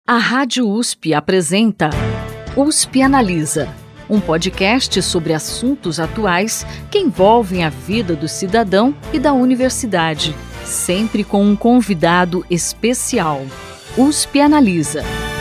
A Rádio USP apresenta USP Analisa, um podcast sobre assuntos atuais que envolvem a vida do cidadão e da universidade, sempre com um convidado especial. USP Analisa.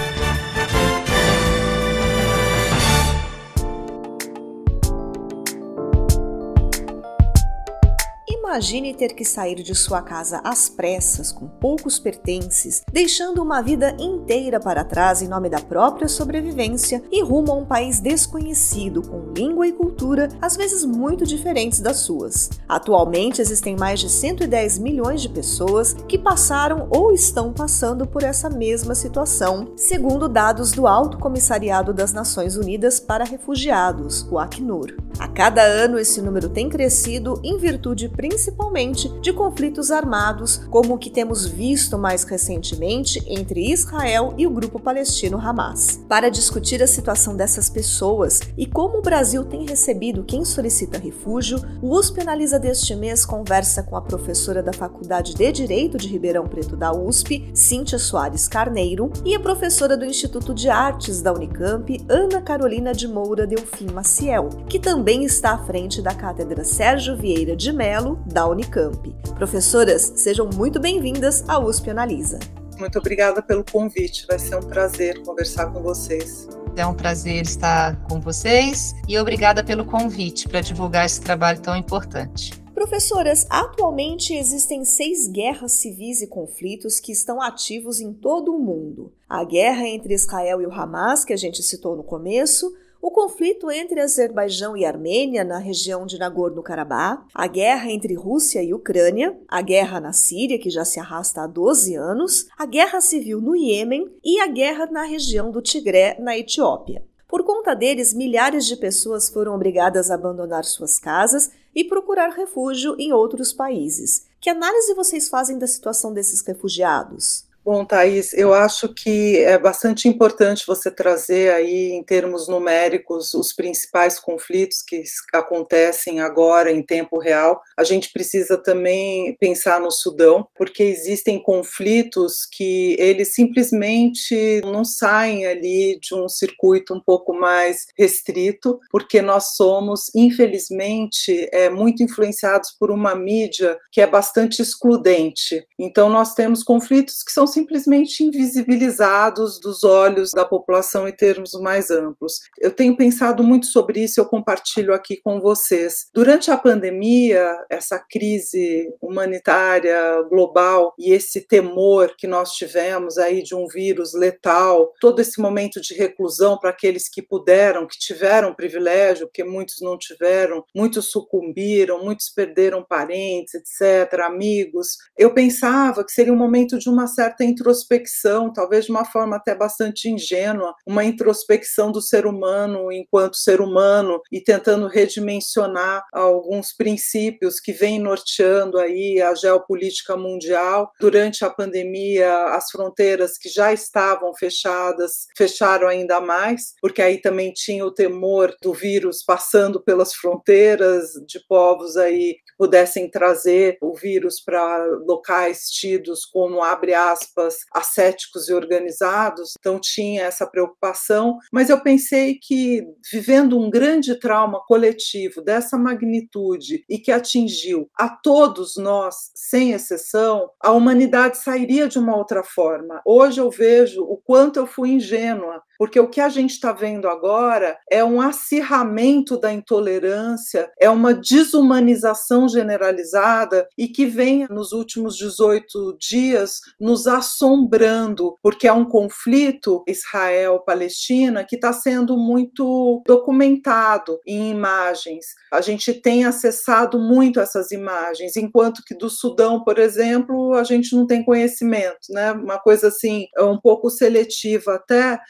Imagine ter que sair de sua casa às pressas, com poucos pertences, deixando uma vida inteira para trás em nome da própria sobrevivência e rumo a um país desconhecido, com língua e cultura às vezes muito diferentes das suas. Atualmente existem mais de 110 milhões de pessoas que passaram ou estão passando por essa mesma situação, segundo dados do Alto Comissariado das Nações Unidas para Refugiados, o Acnur. A cada ano esse número tem crescido em virtude principalmente de conflitos armados, como o que temos visto mais recentemente entre Israel e o grupo palestino Hamas. Para discutir a situação dessas pessoas e como o Brasil tem recebido quem solicita refúgio, o USP Analisa deste mês conversa com a professora da Faculdade de Direito de Ribeirão Preto da USP, Cíntia Soares Carneiro, e a professora do Instituto de Artes da Unicamp, Ana Carolina de Moura Delfim Maciel, que também está à frente da Cátedra Sérgio Vieira de Mello, da Unicamp. Professoras, sejam muito bem-vindas à USP Analisa. Muito obrigada pelo convite, vai ser um prazer conversar com vocês. É um prazer estar com vocês e obrigada pelo convite para divulgar esse trabalho tão importante. Professoras, atualmente existem 6 guerras civis e conflitos que estão ativos em todo o mundo. A guerra entre Israel e o Hamas, que a gente citou no começo, o conflito entre Azerbaijão e Armênia na região de Nagorno-Karabakh, a guerra entre Rússia e Ucrânia, a guerra na Síria, que já se arrasta há 12 anos, a guerra civil no Iêmen e a guerra na região do Tigré, na Etiópia. Por conta deles, milhares de pessoas foram obrigadas a abandonar suas casas e procurar refúgio em outros países. Que análise vocês fazem da situação desses refugiados? Bom, Thaís, eu acho que é bastante importante você trazer aí, em termos numéricos, os principais conflitos que acontecem agora em tempo real. A gente precisa também pensar no Sudão, porque existem conflitos que eles simplesmente não saem ali de um circuito um pouco mais restrito, porque nós somos, infelizmente, muito influenciados por uma mídia que é bastante excludente. Então, nós temos conflitos que são simplesmente invisibilizados dos olhos da população em termos mais amplos. Eu tenho pensado muito sobre isso, eu compartilho aqui com vocês. Durante a pandemia, essa crise humanitária global e esse temor que nós tivemos aí de um vírus letal, todo esse momento de reclusão para aqueles que puderam, que tiveram privilégio, porque muitos não tiveram, muitos sucumbiram, muitos perderam parentes, etc., amigos. Eu pensava que seria um momento de uma certa introspecção, talvez de uma forma até bastante ingênua, uma introspecção do ser humano enquanto ser humano e tentando redimensionar alguns princípios que vêm norteando aí a geopolítica mundial. Durante a pandemia, as fronteiras que já estavam fechadas, fecharam ainda mais, porque aí também tinha o temor do vírus passando pelas fronteiras, de povos aí que pudessem trazer o vírus para locais tidos como, abre aspas, ascéticos e organizados, então tinha essa preocupação, mas eu pensei que vivendo um grande trauma coletivo dessa magnitude e que atingiu a todos nós, sem exceção, a humanidade sairia de uma outra forma. Hoje eu vejo o quanto eu fui ingênua, porque o que a gente está vendo agora é um acirramento da intolerância, é uma desumanização generalizada e que vem nos últimos 18 dias nos assombrando, porque é um conflito Israel-Palestina que está sendo muito documentado em imagens. A gente tem acessado muito essas imagens, enquanto que do Sudão, por exemplo, a gente não tem conhecimento, né? Uma coisa assim, um pouco seletiva até, mas que eu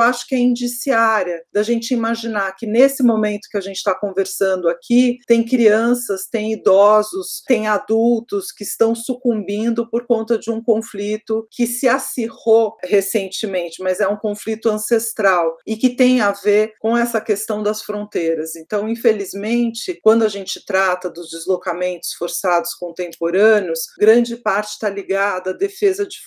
eu acho que é indiciária da gente imaginar que nesse momento que a gente está conversando aqui, tem crianças, tem idosos, tem adultos que estão sucumbindo por conta de um conflito que se acirrou recentemente, mas é um conflito ancestral e que tem a ver com essa questão das fronteiras. Então, infelizmente, quando a gente trata dos deslocamentos forçados contemporâneos, grande parte está ligada à defesa de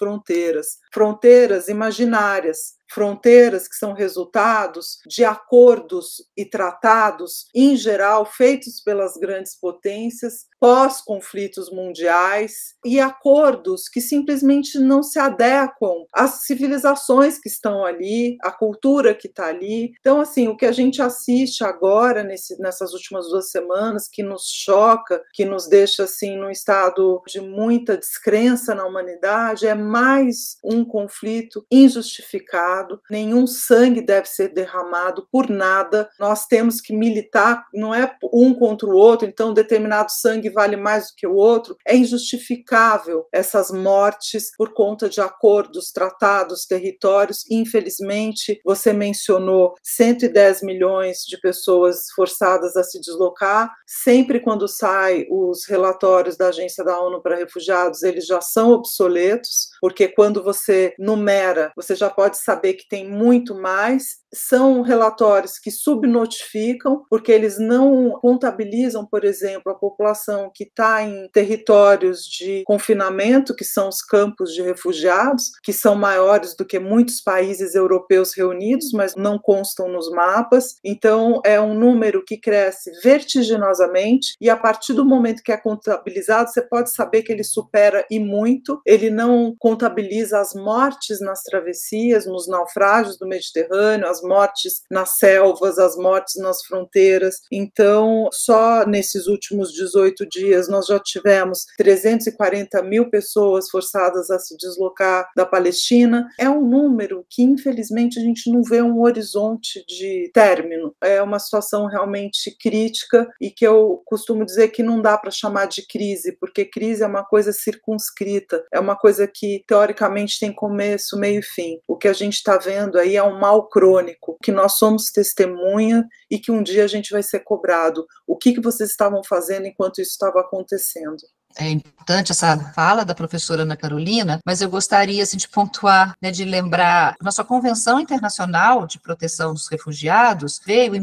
fronteiras imaginárias, fronteiras que são resultados de acordos e tratados, em geral, feitos pelas grandes potências, pós-conflitos mundiais, e acordos que simplesmente não se adequam às civilizações que estão ali, à cultura que está ali. Então, assim, o que a gente assiste agora, nessas últimas 2 semanas, que nos choca, que nos deixa, assim, num estado de muita descrença na humanidade, é mais um conflito injustificado. Nenhum sangue deve ser derramado por nada. Nós temos que militar, não é um contra o outro, então determinado sangue vale mais do que o outro. É injustificável essas mortes por conta de acordos, tratados, territórios. Infelizmente, você mencionou 110 milhões de pessoas forçadas a se deslocar. Sempre quando saem os relatórios da Agência da ONU para Refugiados, eles já são obsoletos, porque quando você numera, você já pode saber que tem muito mais. São relatórios que subnotificam, porque eles não contabilizam, por exemplo, a população que está em territórios de confinamento, que são os campos de refugiados, que são maiores do que muitos países europeus reunidos, mas não constam nos mapas. Então, é um número que cresce vertiginosamente, e a partir do momento que é contabilizado, você pode saber que ele supera e muito. Ele não contabiliza as mortes nas travessias, nos naufrágios do Mediterrâneo, as mortes nas selvas, as mortes nas fronteiras. Então, só nesses últimos 18 dias, nós já tivemos 340 mil pessoas forçadas a se deslocar da Palestina. É um número que, infelizmente, a gente não vê um horizonte de término. É uma situação realmente crítica e que eu costumo dizer que não dá para chamar de crise, porque crise é uma coisa circunscrita, é uma coisa que, teoricamente, tem começo, meio e fim. O que a gente está vendo aí é um mal crônico, que nós somos testemunha e que um dia a gente vai ser cobrado. O que vocês estavam fazendo enquanto isso estava acontecendo? É importante essa fala da professora Ana Carolina, mas eu gostaria assim, de pontuar, né, de lembrar, nossa Convenção Internacional de Proteção dos Refugiados veio em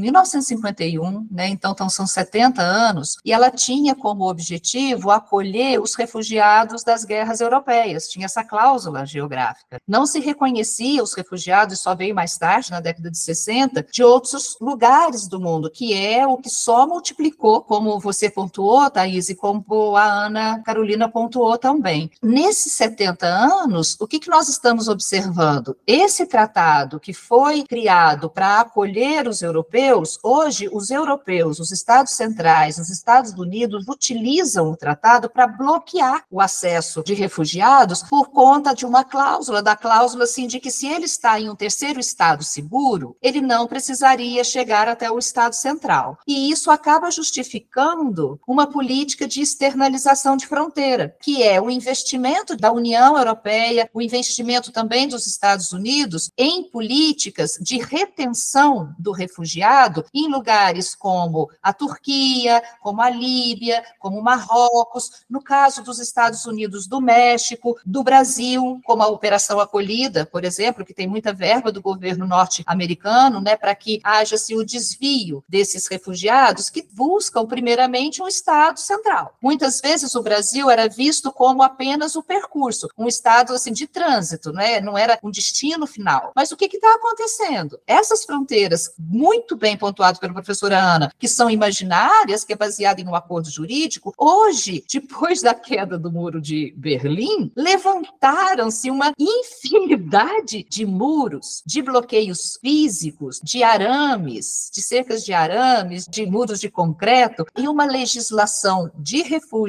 1951, né, então são 70 anos, e ela tinha como objetivo acolher os refugiados das guerras europeias, tinha essa cláusula geográfica. Não se reconhecia os refugiados, só veio mais tarde, na década de 60, de outros lugares do mundo, que é o que só multiplicou, como você pontuou, Thaís, e como a Ana Carolina pontuou também. Nesses 70 anos, o que nós estamos observando? Esse tratado que foi criado para acolher os europeus, hoje os europeus, os Estados centrais, os Estados Unidos utilizam o tratado para bloquear o acesso de refugiados por conta de uma cláusula, da cláusula assim, de que se ele está em um terceiro estado seguro, ele não precisaria chegar até o Estado central. E isso acaba justificando uma política de externalização de fronteira, que é o investimento da União Europeia, o investimento também dos Estados Unidos em políticas de retenção do refugiado em lugares como a Turquia, como a Líbia, como o Marrocos, no caso dos Estados Unidos, do México, do Brasil, como a Operação Acolhida, por exemplo, que tem muita verba do governo norte-americano, né, para que haja-se o desvio desses refugiados que buscam primeiramente um Estado central. Muitas vezes o Brasil era visto como apenas o percurso, um estado assim, de trânsito, né? Não era um destino final. Mas o que está acontecendo? Essas fronteiras, muito bem pontuado pela professora Ana, que são imaginárias, que é baseada em um acordo jurídico, hoje, depois da queda do Muro de Berlim, levantaram-se uma infinidade de muros, de bloqueios físicos, de arames, de cercas de arames, de muros de concreto, e uma legislação de refúgio e imigração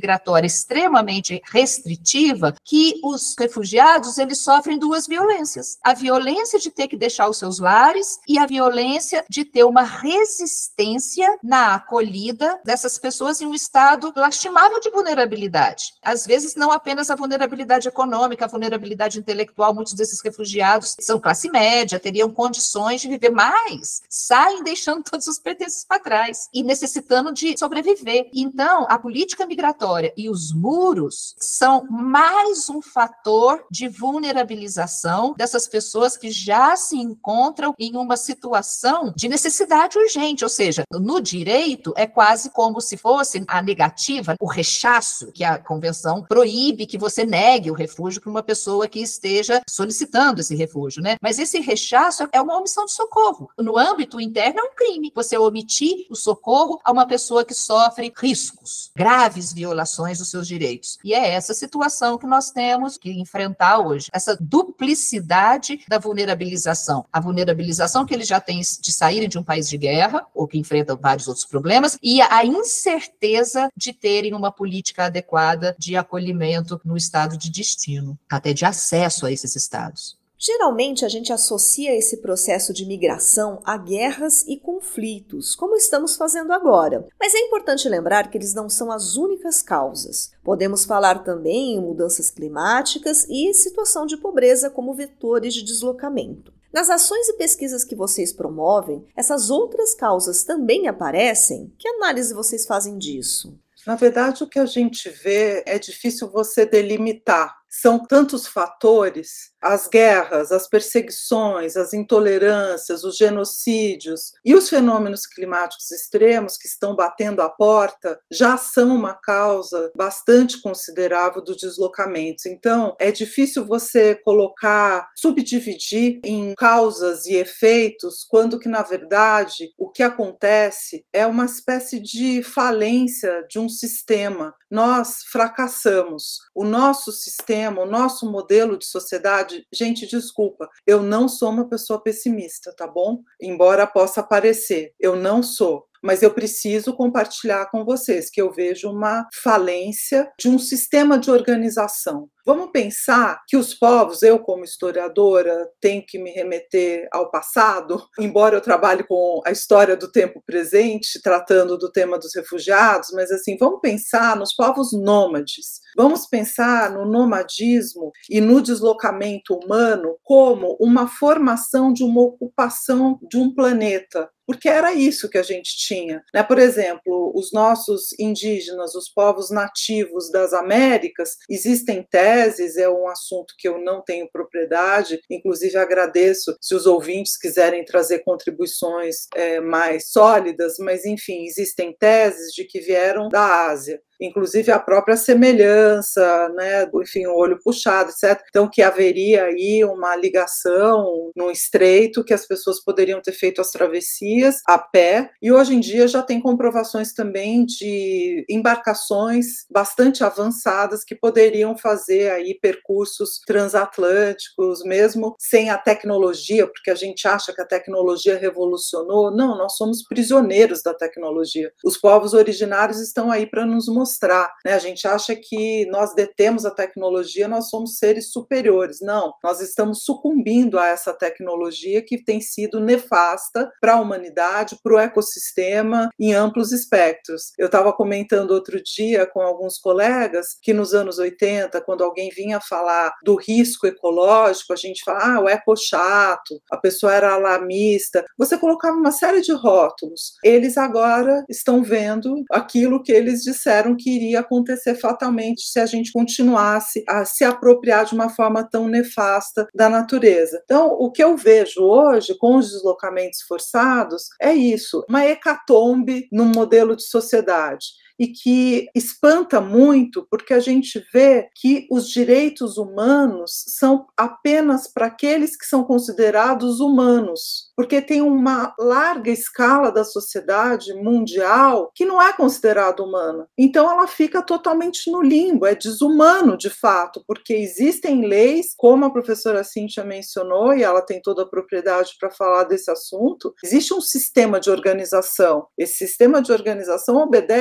migratória extremamente restritiva, que os refugiados eles sofrem duas violências. A violência de ter que deixar os seus lares e a violência de ter uma resistência na acolhida dessas pessoas em um estado lastimável de vulnerabilidade. Às vezes, não apenas a vulnerabilidade econômica, a vulnerabilidade intelectual. Muitos desses refugiados são classe média, teriam condições de viver mais, saem deixando todos os pertences para trás e necessitando de sobreviver. Então, a política migratória e os muros são mais um fator de vulnerabilização dessas pessoas que já se encontram em uma situação de necessidade urgente, ou seja, no direito é quase como se fosse a negativa, o rechaço, que a convenção proíbe que você negue o refúgio para uma pessoa que esteja solicitando esse refúgio, né? Mas esse rechaço é uma omissão de socorro. No âmbito interno é um crime, você omitir o socorro a uma pessoa que sofre riscos, graves violações dos seus direitos. E é essa situação que nós temos que enfrentar hoje, essa duplicidade da vulnerabilização. A vulnerabilização que eles já têm de saírem de um país de guerra, ou que enfrentam vários outros problemas, e a incerteza de terem uma política adequada de acolhimento no estado de destino, até de acesso a esses estados. Geralmente, a gente associa esse processo de migração a guerras e conflitos, como estamos fazendo agora. Mas é importante lembrar que eles não são as únicas causas. Podemos falar também em mudanças climáticas e situação de pobreza como vetores de deslocamento. Nas ações e pesquisas que vocês promovem, essas outras causas também aparecem? Que análise vocês fazem disso? Na verdade, o que a gente vê é difícil você delimitar. São tantos fatores, as guerras, as perseguições, as intolerâncias, os genocídios e os fenômenos climáticos extremos que estão batendo à porta já são uma causa bastante considerável dos deslocamentos. Então, é difícil você colocar, subdividir em causas e efeitos, quando que, na verdade, o que acontece é uma espécie de falência de um sistema. Nós fracassamos. O nosso sistema, o nosso modelo de sociedade, gente, desculpa, eu não sou uma pessoa pessimista, tá bom? Embora possa parecer, eu não sou. Mas eu preciso compartilhar com vocês que eu vejo uma falência de um sistema de organização. Vamos pensar que os povos, eu como historiadora, tenho que me remeter ao passado, embora eu trabalhe com a história do tempo presente, tratando do tema dos refugiados, mas assim, vamos pensar nos povos nômades, vamos pensar no nomadismo e no deslocamento humano como uma formação de uma ocupação de um planeta. Porque era isso que a gente tinha, né? Por exemplo, os nossos indígenas, os povos nativos das Américas, existem teses, é um assunto que eu não tenho propriedade, inclusive agradeço se os ouvintes quiserem trazer contribuições mais sólidas, mas enfim, existem teses de que vieram da Ásia. Inclusive a própria semelhança, né, enfim, o olho puxado, etc. Então, que haveria aí uma ligação no estreito, que as pessoas poderiam ter feito as travessias a pé, e hoje em dia já tem comprovações também de embarcações bastante avançadas que poderiam fazer aí percursos transatlânticos, mesmo sem a tecnologia, porque a gente acha que a tecnologia revolucionou. Não, nós somos prisioneiros da tecnologia. Os povos originários estão aí para nos mostrar, né? A gente acha que nós detemos a tecnologia, nós somos seres superiores. Não, nós estamos sucumbindo a essa tecnologia que tem sido nefasta para a humanidade, para o ecossistema em amplos espectros. Eu estava comentando outro dia com alguns colegas que nos anos 80, quando alguém vinha falar do risco ecológico, a gente fala, o ecochato, a pessoa era alarmista, você colocava uma série de rótulos. Eles agora estão vendo aquilo que eles disseram que iria acontecer fatalmente se a gente continuasse a se apropriar de uma forma tão nefasta da natureza. Então, o que eu vejo hoje com os deslocamentos forçados é isso, uma hecatombe no modelo de sociedade. E que espanta muito, porque a gente vê que os direitos humanos são apenas para aqueles que são considerados humanos, porque tem uma larga escala da sociedade mundial que não é considerada humana. Então ela fica totalmente no limbo, é desumano de fato, porque existem leis, como a professora Cíntia mencionou, e ela tem toda a propriedade para falar desse assunto, existe um sistema de organização. Esse sistema de organização obedece a critérios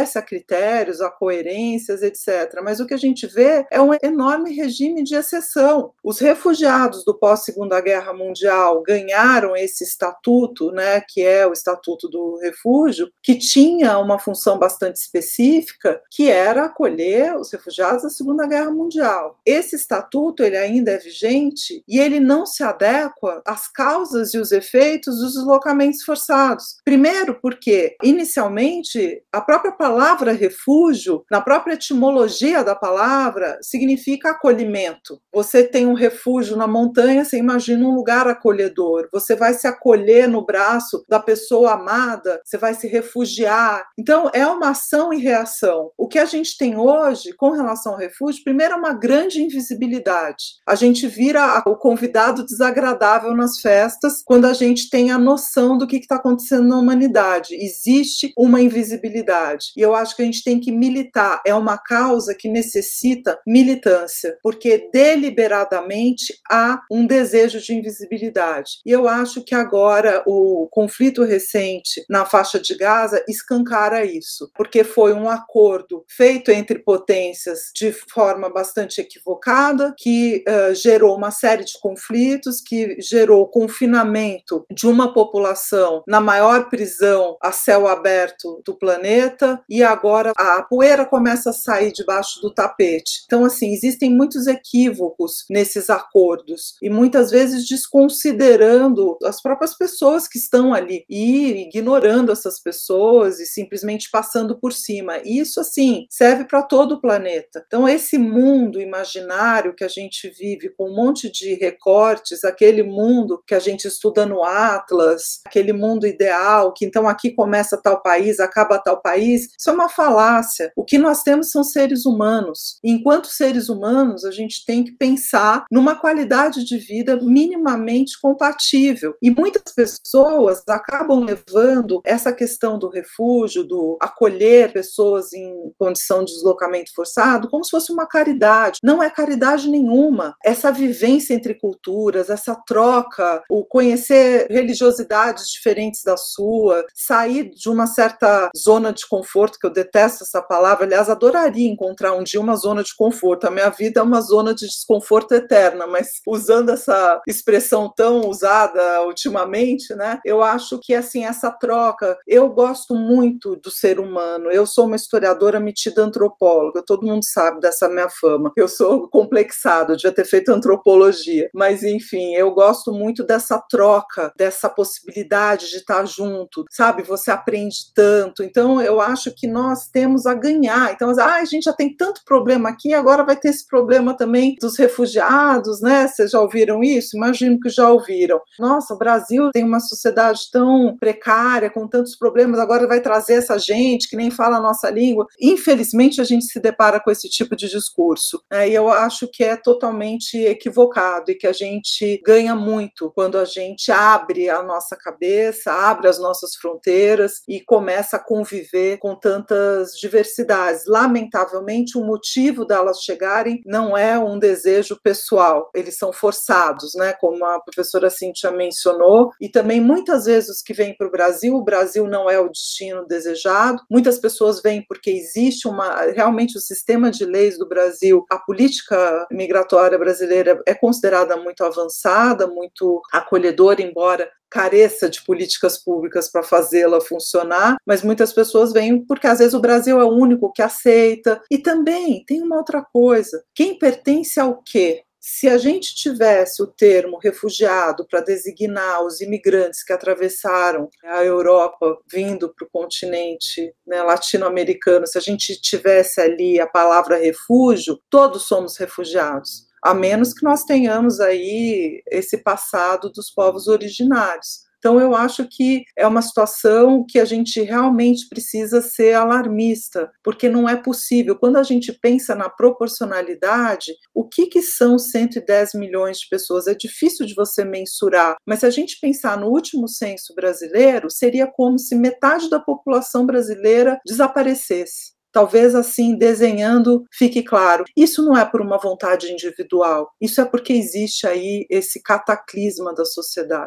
critérios, há coerências, etc. Mas o que a gente vê é um enorme regime de exceção. Os refugiados do pós-Segunda Guerra Mundial ganharam esse estatuto, né, que é o Estatuto do Refúgio, que tinha uma função bastante específica, que era acolher os refugiados da Segunda Guerra Mundial. Esse estatuto ele ainda é vigente e ele não se adequa às causas e os efeitos dos deslocamentos forçados. Primeiro, porque, inicialmente, a própria palavra refúgio, na própria etimologia da palavra, significa acolhimento. Você tem um refúgio na montanha, você imagina um lugar acolhedor. Você vai se acolher no braço da pessoa amada, você vai se refugiar. Então, é uma ação e reação. O que a gente tem hoje, com relação ao refúgio, primeiro é uma grande invisibilidade. A gente vira o convidado desagradável nas festas quando a gente tem a noção do que está acontecendo na humanidade. Existe uma invisibilidade. E eu acho que a gente tem que militar. É uma causa que necessita militância, porque deliberadamente há um desejo de invisibilidade. E eu acho que agora o conflito recente na faixa de Gaza escancara isso, porque foi um acordo feito entre potências de forma bastante equivocada, que gerou uma série de conflitos, que gerou o confinamento de uma população na maior prisão a céu aberto do planeta, e agora a poeira começa a sair debaixo do tapete. Então, assim, existem muitos equívocos nesses acordos, e muitas vezes desconsiderando as próprias pessoas que estão ali, e ignorando essas pessoas, e simplesmente passando por cima. E isso, assim, serve para todo o planeta. Então, esse mundo imaginário que a gente vive, com um monte de recortes, aquele mundo que a gente estuda no Atlas, aquele mundo ideal, que então aqui começa tal país, acaba tal país, isso é uma falácia. O que nós temos são seres humanos. E enquanto seres humanos, a gente tem que pensar numa qualidade de vida minimamente compatível. E muitas pessoas acabam levando essa questão do refúgio, do acolher pessoas em condição de deslocamento forçado, como se fosse uma caridade. Não é caridade nenhuma. Essa vivência entre culturas, essa troca, o conhecer religiosidades diferentes da sua, sair de uma certa zona de conforto, que eu detesto essa palavra, aliás, adoraria encontrar um dia uma zona de conforto. A minha vida é uma zona de desconforto eterna, mas usando essa expressão tão usada ultimamente, né, eu acho que, assim, essa troca, eu gosto muito do ser humano. Eu sou uma historiadora metida antropóloga, todo mundo sabe dessa minha fama. Eu sou complexada, eu devia ter feito antropologia, mas enfim, eu gosto muito dessa troca, dessa possibilidade de estar junto, sabe? Você aprende tanto. Então, eu acho que nós temos a ganhar. Então, a gente já tem tanto problema aqui, agora vai ter esse problema também dos refugiados, né? Vocês já ouviram isso? Imagino que já ouviram. Nossa, o Brasil tem uma sociedade tão precária, com tantos problemas, agora vai trazer essa gente que nem fala a nossa língua. Infelizmente, a gente se depara com esse tipo de discurso, né? E eu acho que é totalmente equivocado e que a gente ganha muito quando a gente abre a nossa cabeça, abre as nossas fronteiras e começa a conviver com tantas diversidades. Lamentavelmente, o motivo delas chegarem não é um desejo pessoal, eles são forçados, né? Como a professora Cíntia mencionou, e também muitas vezes os que vêm para o Brasil não é o destino desejado. Muitas pessoas vêm porque existe realmente o sistema de leis do Brasil, a política migratória brasileira é considerada muito avançada, muito acolhedora, embora careça de políticas públicas para fazê-la funcionar, mas muitas pessoas vêm porque às vezes o Brasil é o único que aceita. E também tem uma outra coisa, quem pertence ao quê? Se a gente tivesse o termo refugiado para designar os imigrantes que atravessaram a Europa vindo para o continente, né, latino-americano, se a gente tivesse ali a palavra refúgio, todos somos refugiados, a menos que nós tenhamos aí esse passado dos povos originários. Então, eu acho que é uma situação que a gente realmente precisa ser alarmista, porque não é possível. Quando a gente pensa na proporcionalidade, o que são 110 milhões de pessoas? É difícil de você mensurar, mas se a gente pensar no último censo brasileiro, seria como se metade da população brasileira desaparecesse. Talvez assim, desenhando, fique claro. Isso não é por uma vontade individual, isso é porque existe aí esse cataclisma da sociedade.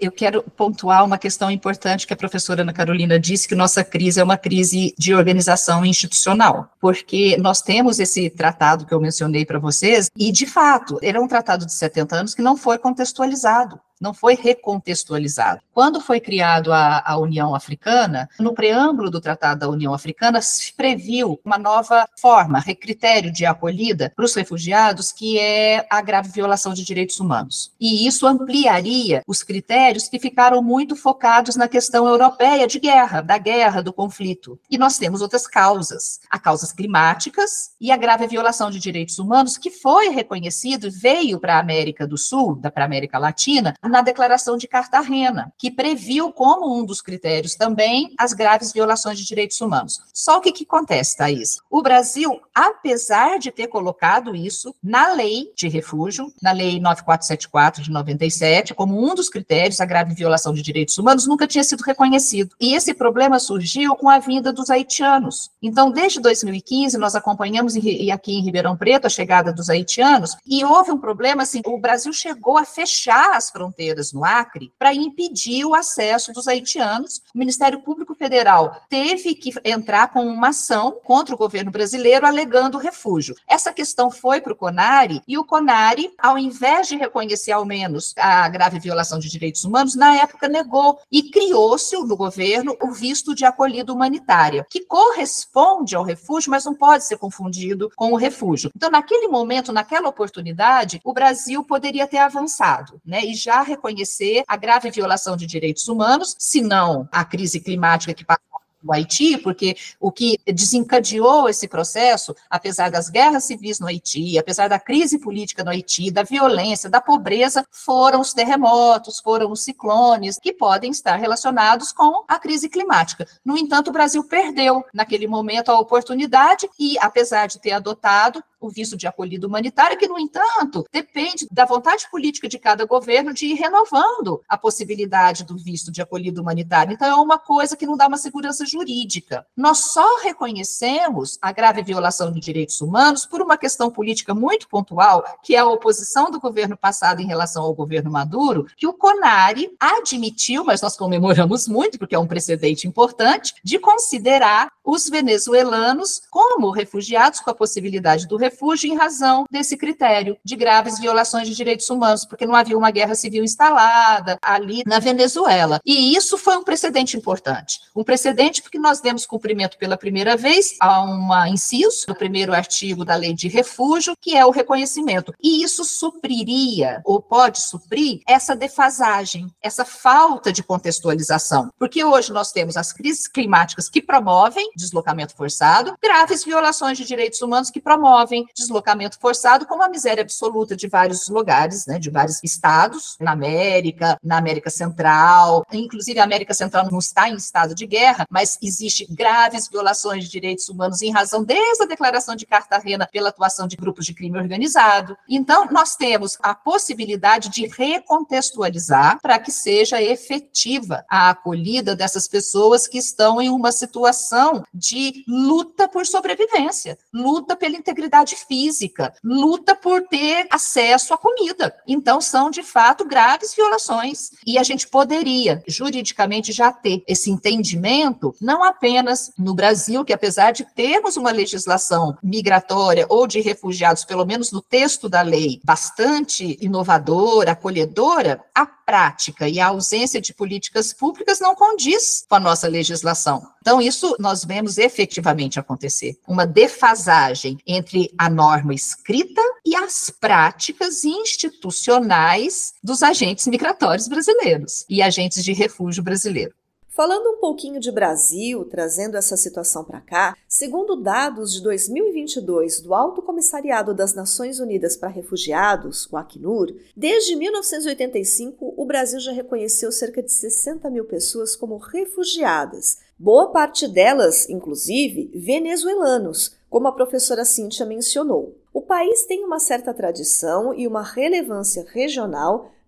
Eu quero pontuar uma questão importante que a professora Ana Carolina disse, que nossa crise é uma crise de organização institucional, porque nós temos esse tratado que eu mencionei para vocês, e, de fato, ele é um tratado de 70 anos que não foi contextualizado. Não foi recontextualizado. Quando foi criado a União Africana, no preâmbulo do Tratado da União Africana se previu uma nova forma, critério de acolhida para os refugiados, que é a grave violação de direitos humanos. E isso ampliaria os critérios que ficaram muito focados na questão europeia de guerra, da guerra, do conflito. E nós temos outras causas, as causas climáticas e a grave violação de direitos humanos, que foi reconhecido e veio para a América do Sul, para a América Latina, na Declaração de Cartagena, que previu como um dos critérios também as graves violações de direitos humanos. Só que o que acontece, Thaís? O Brasil, apesar de ter colocado isso na lei de refúgio, na lei 9474 de 97, como um dos critérios, a grave violação de direitos humanos, nunca tinha sido reconhecido. E esse problema surgiu com a vinda dos haitianos. Então, desde 2015, nós acompanhamos aqui em Ribeirão Preto a chegada dos haitianos, e houve um problema, assim, o Brasil chegou a fechar as fronteiras no Acre para impedir o acesso dos haitianos. O Ministério Público Federal teve que entrar com uma ação contra o governo brasileiro alegando refúgio. Essa questão foi para o CONARE, e o CONARE, ao invés de reconhecer ao menos a grave violação de direitos humanos, na época negou, e criou-se no governo o visto de acolhida humanitária, que corresponde ao refúgio, mas não pode ser confundido com o refúgio. Então, naquele momento, naquela oportunidade, o Brasil poderia ter avançado, né, e já reconhecer a grave violação de direitos humanos, se não a crise climática que passou no Haiti, porque o que desencadeou esse processo, apesar das guerras civis no Haiti, apesar da crise política no Haiti, da violência, da pobreza, foram os terremotos, foram os ciclones, que podem estar relacionados com a crise climática. No entanto, o Brasil perdeu, naquele momento, a oportunidade, e apesar de ter adotado o visto de acolhida humanitária, que, no entanto, depende da vontade política de cada governo de ir renovando a possibilidade do visto de acolhida humanitária. Então, é uma coisa que não dá uma segurança jurídica. Nós só reconhecemos a grave violação de direitos humanos por uma questão política muito pontual, que é a oposição do governo passado em relação ao governo Maduro, que o CONARE admitiu, mas nós comemoramos muito, porque é um precedente importante, de considerar os venezuelanos como refugiados com a possibilidade do refúgio em razão desse critério de graves violações de direitos humanos, porque não havia uma guerra civil instalada ali na Venezuela. E isso foi um precedente importante. Um precedente porque nós demos cumprimento pela primeira vez a um inciso do primeiro artigo da Lei de Refúgio, que é o reconhecimento. E isso supriria, ou pode suprir, essa defasagem, essa falta de contextualização. Porque hoje nós temos as crises climáticas que promovem deslocamento forçado, graves violações de direitos humanos que promovem deslocamento forçado, como a miséria absoluta de vários lugares, né, de vários estados, na América Central, inclusive a América Central não está em estado de guerra, mas existe graves violações de direitos humanos em razão desde a Declaração de Cartagena pela atuação de grupos de crime organizado. Então, nós temos a possibilidade de recontextualizar para que seja efetiva a acolhida dessas pessoas que estão em uma situação de luta por sobrevivência, luta pela integridade física, luta por ter acesso à comida. Então, são, de fato, graves violações. E a gente poderia, juridicamente, já ter esse entendimento, não apenas no Brasil, que apesar de termos uma legislação migratória ou de refugiados, pelo menos no texto da lei, bastante inovadora, acolhedora, a prática e a ausência de políticas públicas não condiz com a nossa legislação. Então, isso nós vemos efetivamente acontecer. Uma defasagem entre a norma escrita e as práticas institucionais dos agentes migratórios brasileiros e agentes de refúgio brasileiro. Falando um pouquinho de Brasil, trazendo essa situação para cá, segundo dados de 2022 do Alto Comissariado das Nações Unidas para Refugiados, o Acnur, desde 1985 o Brasil já reconheceu cerca de 60 mil pessoas como refugiadas. Boa parte delas, inclusive, venezuelanos, como a professora Cíntia mencionou. O país tem uma certa tradição e uma relevância regional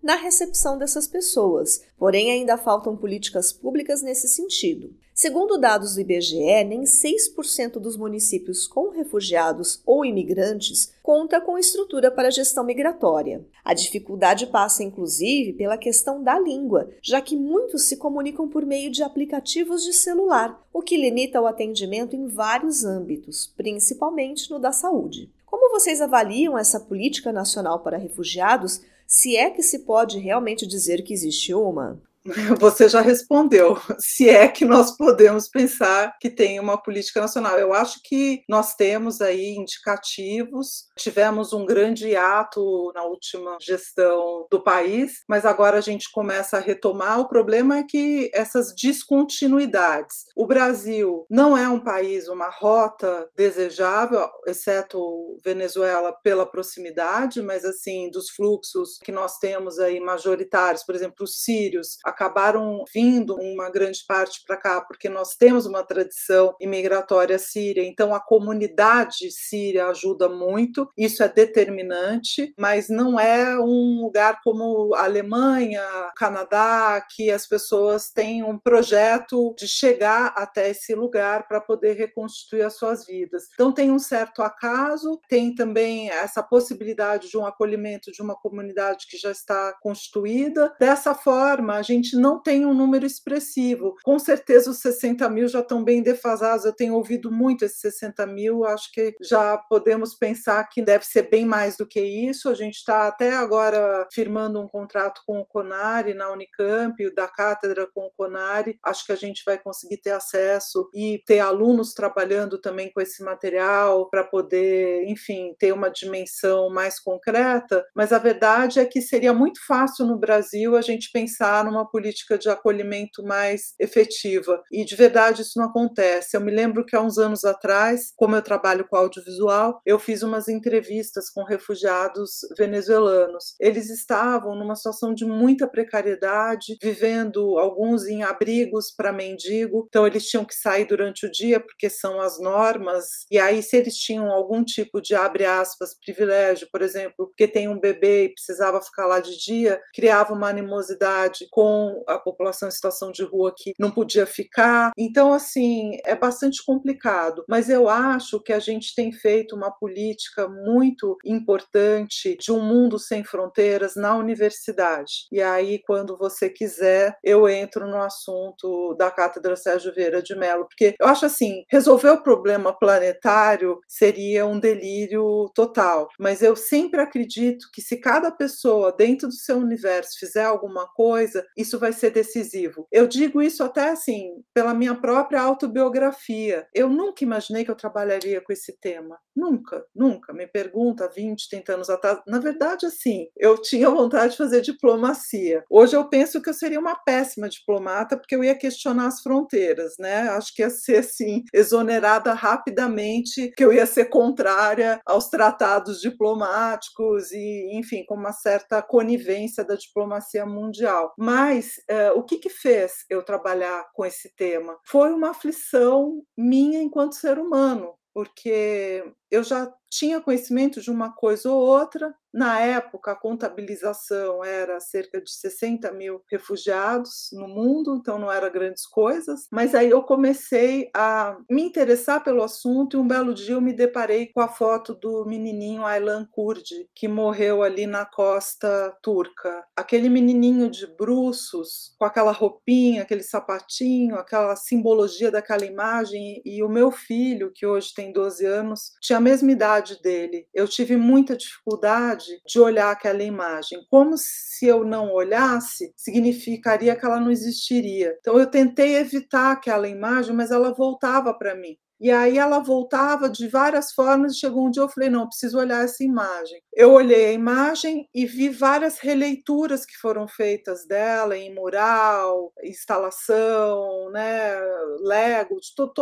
na recepção dessas pessoas, porém ainda faltam políticas públicas nesse sentido. Segundo dados do IBGE, nem 6% dos municípios com refugiados ou imigrantes conta com estrutura para gestão migratória. A dificuldade passa, inclusive, pela questão da língua, já que muitos se comunicam por meio de aplicativos de celular, o que limita o atendimento em vários âmbitos, principalmente no da saúde. Como vocês avaliam essa política nacional para refugiados, se é que se pode realmente dizer que existe uma? Você já respondeu, se é que nós podemos pensar que tem uma política nacional. Eu acho que nós temos aí indicativos, tivemos um grande hiato na última gestão do país, mas agora a gente começa a retomar. O problema é que essas descontinuidades. O Brasil não é um país, uma rota desejável, exceto Venezuela pela proximidade, mas assim, dos fluxos que nós temos aí majoritários, por exemplo, os sírios, acabaram vindo uma grande parte para cá, porque nós temos uma tradição imigratória síria, então a comunidade síria ajuda muito, isso é determinante, mas não é um lugar como a Alemanha, Canadá, que as pessoas têm um projeto de chegar até esse lugar para poder reconstituir as suas vidas. Então tem um certo acaso, tem também essa possibilidade de um acolhimento de uma comunidade que já está constituída. Dessa forma, a gente não tem um número expressivo. Com certeza os 60 mil já estão bem defasados, eu tenho ouvido muito esses 60 mil, acho que já podemos pensar que deve ser bem mais do que isso. A gente está até agora firmando um contrato com o CONARE na Unicamp, da cátedra com o CONARE, acho que a gente vai conseguir ter acesso e ter alunos trabalhando também com esse material para poder, enfim, ter uma dimensão mais concreta, mas a verdade é que seria muito fácil no Brasil a gente pensar numa política de acolhimento mais efetiva. E, de verdade, isso não acontece. Eu me lembro que há uns anos atrás, como eu trabalho com audiovisual, eu fiz umas entrevistas com refugiados venezuelanos. Eles estavam numa situação de muita precariedade, vivendo alguns em abrigos para mendigo, então eles tinham que sair durante o dia, porque são as normas, e aí se eles tinham algum tipo de, abre aspas, privilégio, por exemplo, porque tem um bebê e precisava ficar lá de dia, criava uma animosidade com a população em situação de rua que não podia ficar. Então, assim, é bastante complicado. Mas eu acho que a gente tem feito uma política muito importante de um mundo sem fronteiras na universidade. E aí, quando você quiser, eu entro no assunto da Cátedra Sérgio Vieira de Mello, porque eu acho assim, resolver o problema planetário seria um delírio total. Mas eu sempre acredito que se cada pessoa dentro do seu universo fizer alguma coisa, isso vai ser decisivo. Eu digo isso até assim, pela minha própria autobiografia. Eu nunca imaginei que eu trabalharia com esse tema. Nunca, nunca. Me pergunta 20, 30 anos atrás. Na verdade, assim, eu tinha vontade de fazer diplomacia. Hoje eu penso que eu seria uma péssima diplomata, porque eu ia questionar as fronteiras, né? Acho que ia ser, assim, exonerada rapidamente, que eu ia ser contrária aos tratados diplomáticos e, enfim, com uma certa conivência da diplomacia mundial. Mas o que fez eu trabalhar com esse tema? Foi uma aflição minha enquanto ser humano, porque eu já tinha conhecimento de uma coisa ou outra. Na época, a contabilização era cerca de 60 mil refugiados no mundo, então não era grandes coisas. Mas aí eu comecei a me interessar pelo assunto e um belo dia eu me deparei com a foto do menininho Aylan Kurdi, que morreu ali na costa turca. Aquele menininho de bruços, com aquela roupinha, aquele sapatinho, aquela simbologia daquela imagem. E o meu filho, que hoje tem 12 anos, tinha a mesma idade dele. Eu tive muita dificuldade de olhar aquela imagem. Como se eu não olhasse, significaria que ela não existiria. Então eu tentei evitar aquela imagem, mas ela voltava para mim. E aí ela voltava de várias formas e chegou um dia eu falei, não, eu preciso olhar essa imagem. Eu olhei a imagem e vi várias releituras que foram feitas dela em mural, instalação, né, Lego,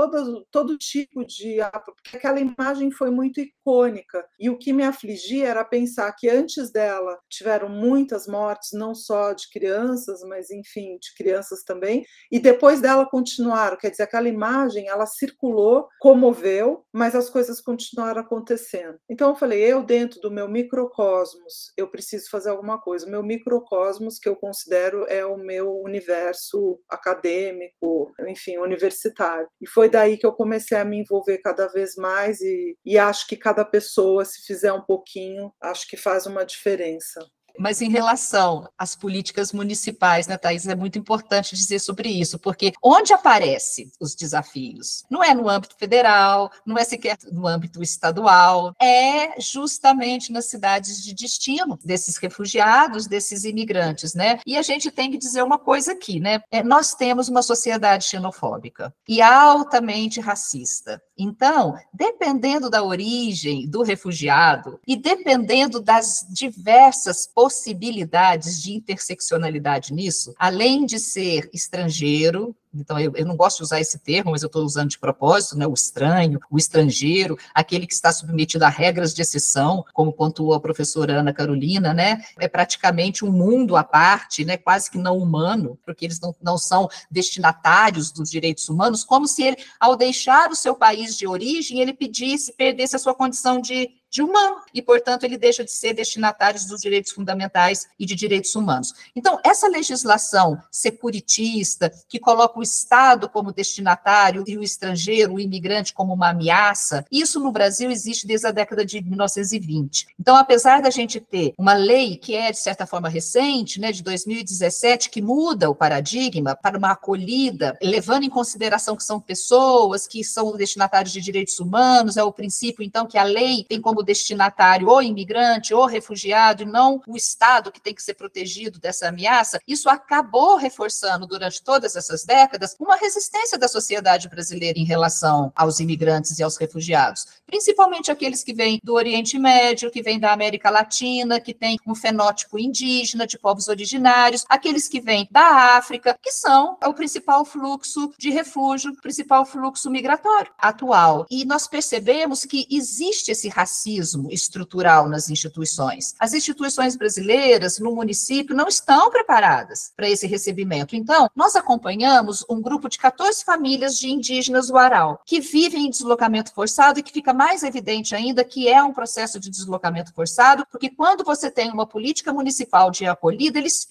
todo tipo de... Porque aquela imagem foi muito icônica. E o que me afligia era pensar que antes dela tiveram muitas mortes, não só de crianças, mas, enfim, de crianças também, e depois dela continuaram. Quer dizer, aquela imagem, ela circulou comoveu, mas as coisas continuaram acontecendo. Então eu falei, eu dentro do meu microcosmos, eu preciso fazer alguma coisa. O meu microcosmos, que eu considero, é o meu universo acadêmico, enfim, universitário. E foi daí que eu comecei a me envolver cada vez mais e acho que cada pessoa, se fizer um pouquinho, acho que faz uma diferença. Mas em relação às políticas municipais, né, Thaís, é muito importante dizer sobre isso, porque onde aparecem os desafios? Não é no âmbito federal, não é sequer no âmbito estadual, é justamente nas cidades de destino desses refugiados, desses imigrantes, né? E a gente tem que dizer uma coisa aqui, né? Nós temos uma sociedade xenofóbica e altamente racista. Então, dependendo da origem do refugiado e dependendo das diversas possibilidades de interseccionalidade nisso, além de ser estrangeiro, então eu não gosto de usar esse termo, mas eu estou usando de propósito, né? O estranho, o estrangeiro, aquele que está submetido a regras de exceção, como pontuou a professora Ana Carolina, né? É praticamente um mundo à parte, né? Quase que não humano, porque eles não são destinatários dos direitos humanos, como se ele, ao deixar o seu país de origem, ele perdesse a sua condição de humano, e, portanto, ele deixa de ser destinatário dos direitos fundamentais e de direitos humanos. Então, essa legislação securitista, que coloca o Estado como destinatário e o estrangeiro, o imigrante, como uma ameaça, isso no Brasil existe desde a década de 1920. Então, apesar da gente ter uma lei que é, de certa forma, recente, né, de 2017, que muda o paradigma para uma acolhida, levando em consideração que são pessoas que são destinatários de direitos humanos, é o princípio, então, que a lei tem como destinatário ou imigrante ou refugiado, e não o Estado que tem que ser protegido dessa ameaça, isso acabou reforçando durante todas essas décadas uma resistência da sociedade brasileira em relação aos imigrantes e aos refugiados, principalmente aqueles que vêm do Oriente Médio, que vêm da América Latina, que têm um fenótipo indígena, de povos originários, aqueles que vêm da África, que são o principal fluxo de refúgio, o principal fluxo migratório atual. E nós percebemos que existe esse racismo estrutural nas instituições. As instituições brasileiras, no município, não estão preparadas para esse recebimento. Então, nós acompanhamos um grupo de 14 famílias de indígenas Uarau, que vivem em deslocamento forçado e que fica mais evidente ainda que é um processo de deslocamento forçado, porque quando você tem uma política municipal de acolhida, eles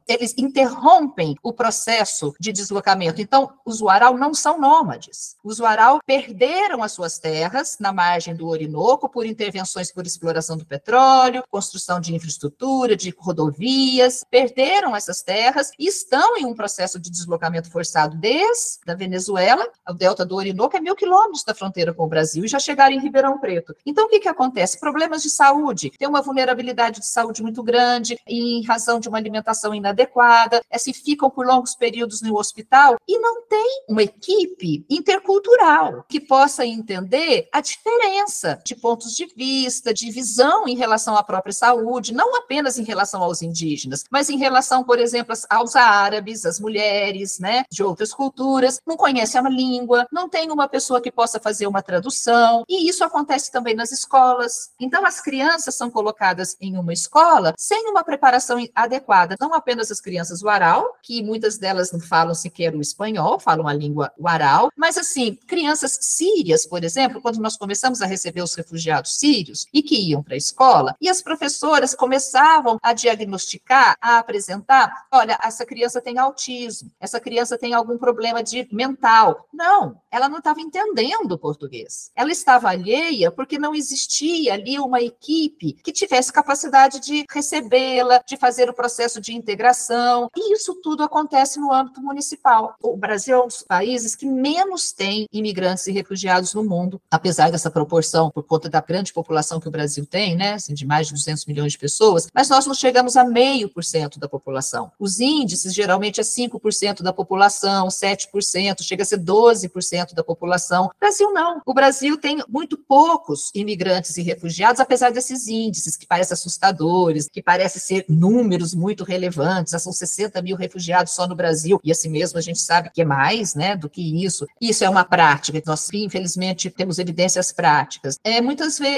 interrompem o processo de deslocamento. Então, os Uarau não são nômades. Os Uarau perderam as suas terras na margem do Orinoco por intervenções por exploração do petróleo, construção de infraestrutura, de rodovias, perderam essas terras e estão em um processo de deslocamento forçado desde a Venezuela, o delta do Orinoco é 1.000 quilômetros da fronteira com o Brasil, e já chegaram em Ribeirão Preto. Então, o que acontece? Problemas de saúde, tem uma vulnerabilidade de saúde muito grande, em razão de uma alimentação inadequada, ficam por longos períodos no hospital, e não tem uma equipe intercultural que possa entender a diferença de pontos de vista, de visão em relação à própria saúde, não apenas em relação aos indígenas, mas em relação, por exemplo, aos árabes, às mulheres, né, de outras culturas, não conhece a língua, não tem uma pessoa que possa fazer uma tradução, e isso acontece também nas escolas. Então, as crianças são colocadas em uma escola sem uma preparação adequada, não apenas as crianças Uarau, que muitas delas não falam sequer o espanhol, falam a língua Uarau, mas, assim, crianças sírias, por exemplo, quando nós começamos a receber os refugiados sírios e que iam para a escola, e as professoras começavam a diagnosticar, a apresentar, olha, essa criança tem autismo, essa criança tem algum problema mental. Não, ela não estava entendendo o português. Ela estava alheia porque não existia ali uma equipe que tivesse capacidade de recebê-la, de fazer o processo de integração, e isso tudo acontece no âmbito municipal. O Brasil é um dos países que menos tem imigrantes e refugiados no mundo, apesar dessa proporção, por conta da grande população que o Brasil tem, né, assim, de mais de 200 milhões de pessoas, mas nós não chegamos a 0,5% da população. Os índices geralmente é 5% da população, 7%, chega a ser 12% da população. O Brasil não. O Brasil tem muito poucos imigrantes e refugiados, apesar desses índices que parecem assustadores, que parecem ser números muito relevantes. São 60 mil refugiados só no Brasil, e assim mesmo a gente sabe que é mais, né, do que isso. Isso é uma prática, nós infelizmente temos evidências práticas. Muitas vezes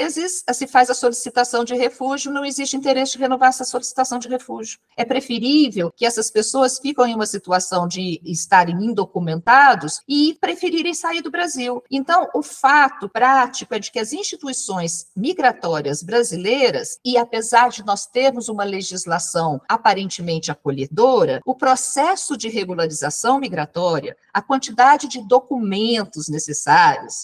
vezes, se faz a solicitação de refúgio, não existe interesse de renovar essa solicitação de refúgio. É preferível que essas pessoas fiquem em uma situação de estarem indocumentados e preferirem sair do Brasil. Então, o fato prático é de que as instituições migratórias brasileiras, e apesar de nós termos uma legislação aparentemente acolhedora, o processo de regularização migratória, a quantidade de documentos necessários,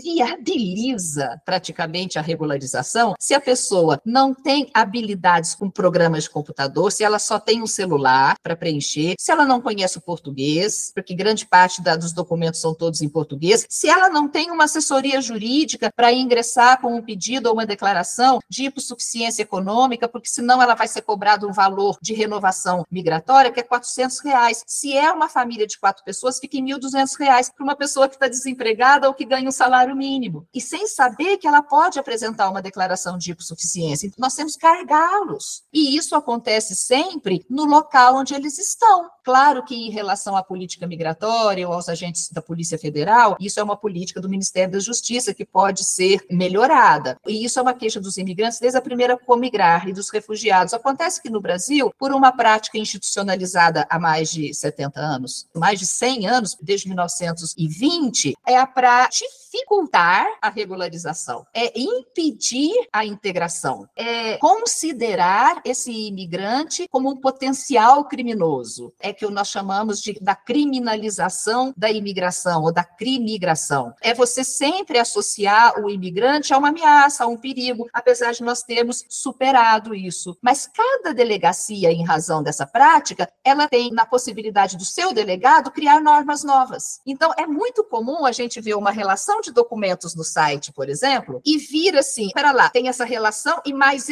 inviabiliza praticamente a regularização se a pessoa não tem habilidades com programas de computador, se ela só tem um celular para preencher, se ela não conhece o português, porque grande parte dos documentos são todos em português, se ela não tem uma assessoria jurídica para ingressar com um pedido ou uma declaração de hipossuficiência econômica, porque senão ela vai ser cobrado um valor de renovação migratória que é R$400. Se é uma família de 4 pessoas, fica em R$1.200 para uma pessoa que está desempregada ou que ganha um salário mínimo. E sem saber que ela pode apresentar uma declaração de hipossuficiência. Então, nós temos que gargá-los. E isso acontece sempre no local onde eles estão. Claro que em relação à política migratória ou aos agentes da Polícia Federal, isso é uma política do Ministério da Justiça que pode ser melhorada. E isso é uma queixa dos imigrantes desde a primeira Comigrar e dos refugiados. Acontece que no Brasil, por uma prática institucionalizada há mais de 70 anos, mais de 100 anos, desde 1920, é para dificultar a regularização, é impedir a integração, é considerar esse imigrante como um potencial criminoso. É que nós chamamos da criminalização da imigração ou da crimigração. É você sempre associar o imigrante a uma ameaça, a um perigo, apesar de nós termos superado isso. Mas cada delegacia, em razão dessa prática, ela tem na possibilidade do seu delegado criar normas novas. Então, é muito comum a gente ver uma relação de documentos no site, por exemplo, e vir assim, espera lá, tem essa relação e mais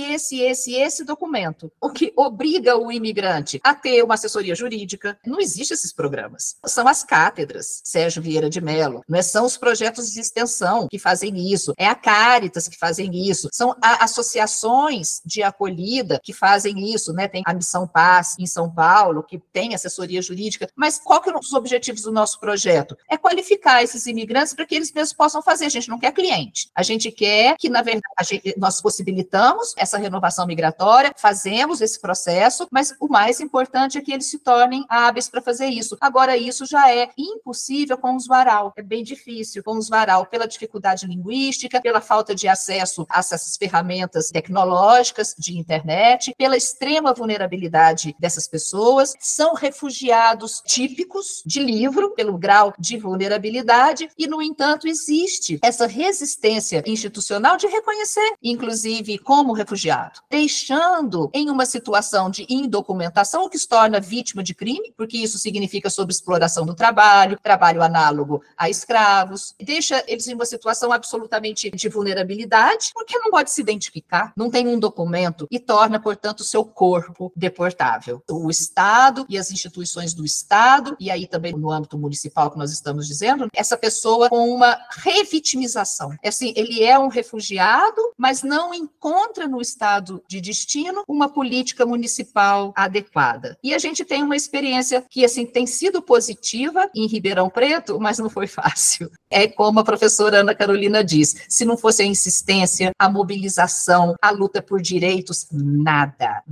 esse documento, o que obriga o imigrante a ter uma assessoria jurídica. Não existem esses programas. São as cátedras, Sérgio Vieira de Mello, não é? São os projetos de extensão que fazem isso, é a Caritas que fazem isso, são associações de acolhida que fazem isso, né? Tem a Missão Paz em São Paulo, que tem assessoria jurídica, mas qual que é os objetivos do nosso projeto? É qualificar esses imigrantes para que eles mesmos possam fazer. A gente não quer cliente, a gente quer que, na verdade, nós possibilitamos essa renovação migratória, fazemos esse processo, mas o mais importante é que eles se tornem hábeis para fazer isso. Agora, isso já é impossível com os varal, é bem difícil com os varal, pela dificuldade linguística, pela falta de acesso a essas ferramentas tecnológicas de internet, pela extrema vulnerabilidade dessas pessoas. São refugiados típicos de livro, pelo grau de vulnerabilidade, e, no entanto, existe essa resistência institucional de reconhecer, inclusive, como refugiado, deixando em uma situação de indocumentação, o que se torna vítima de crime, porque isso significa sobreexploração do trabalho, trabalho análogo a escravos, deixa eles em uma situação absolutamente de vulnerabilidade, porque não pode se identificar, não tem um documento e torna, portanto, o seu corpo deportável. O Estado e as instituições do Estado, e aí também no âmbito municipal que nós estamos dizendo, essa pessoa com uma revitimização. Assim, ele é um refugiado, mas não encontra no estado de destino uma política municipal adequada. E a gente tem uma experiência que, assim, tem sido positiva em Ribeirão Preto, mas não foi fácil. É como a professora Ana Carolina diz, se não fosse a insistência, a mobilização, a luta por direitos, nada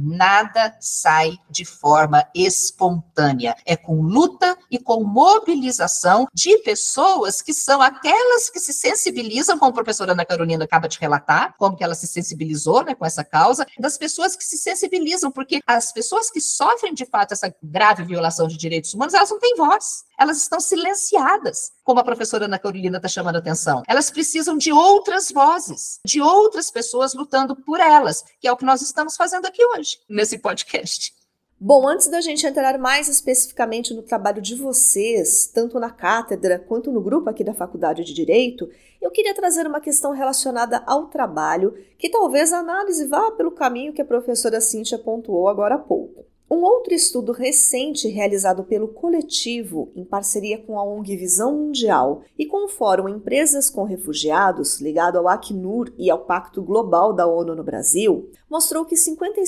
sai de forma espontânea. É com luta e com mobilização de pessoas que são aquelas que se sensibilizam, como a professora Ana Carolina acaba de relatar, como que ela se sensibilizou, né, com essa causa, das pessoas que se sensibilizam, porque as pessoas que sofrem, de fato, essa grave violação de direitos humanos, elas não têm voz, elas estão silenciadas, como a professora Ana Carolina está chamando a atenção. Elas precisam de outras vozes, de outras pessoas lutando por elas, que é o que nós estamos fazendo aqui hoje, nesse podcast. Bom, antes da gente entrar mais especificamente no trabalho de vocês, tanto na cátedra quanto no grupo aqui da Faculdade de Direito, eu queria trazer uma questão relacionada ao trabalho, que talvez a análise vá pelo caminho que a professora Cíntia pontuou agora há pouco. Um outro estudo recente realizado pelo Coletivo, em parceria com a ONG Visão Mundial e com o Fórum Empresas com Refugiados, ligado ao Acnur e ao Pacto Global da ONU no Brasil, mostrou que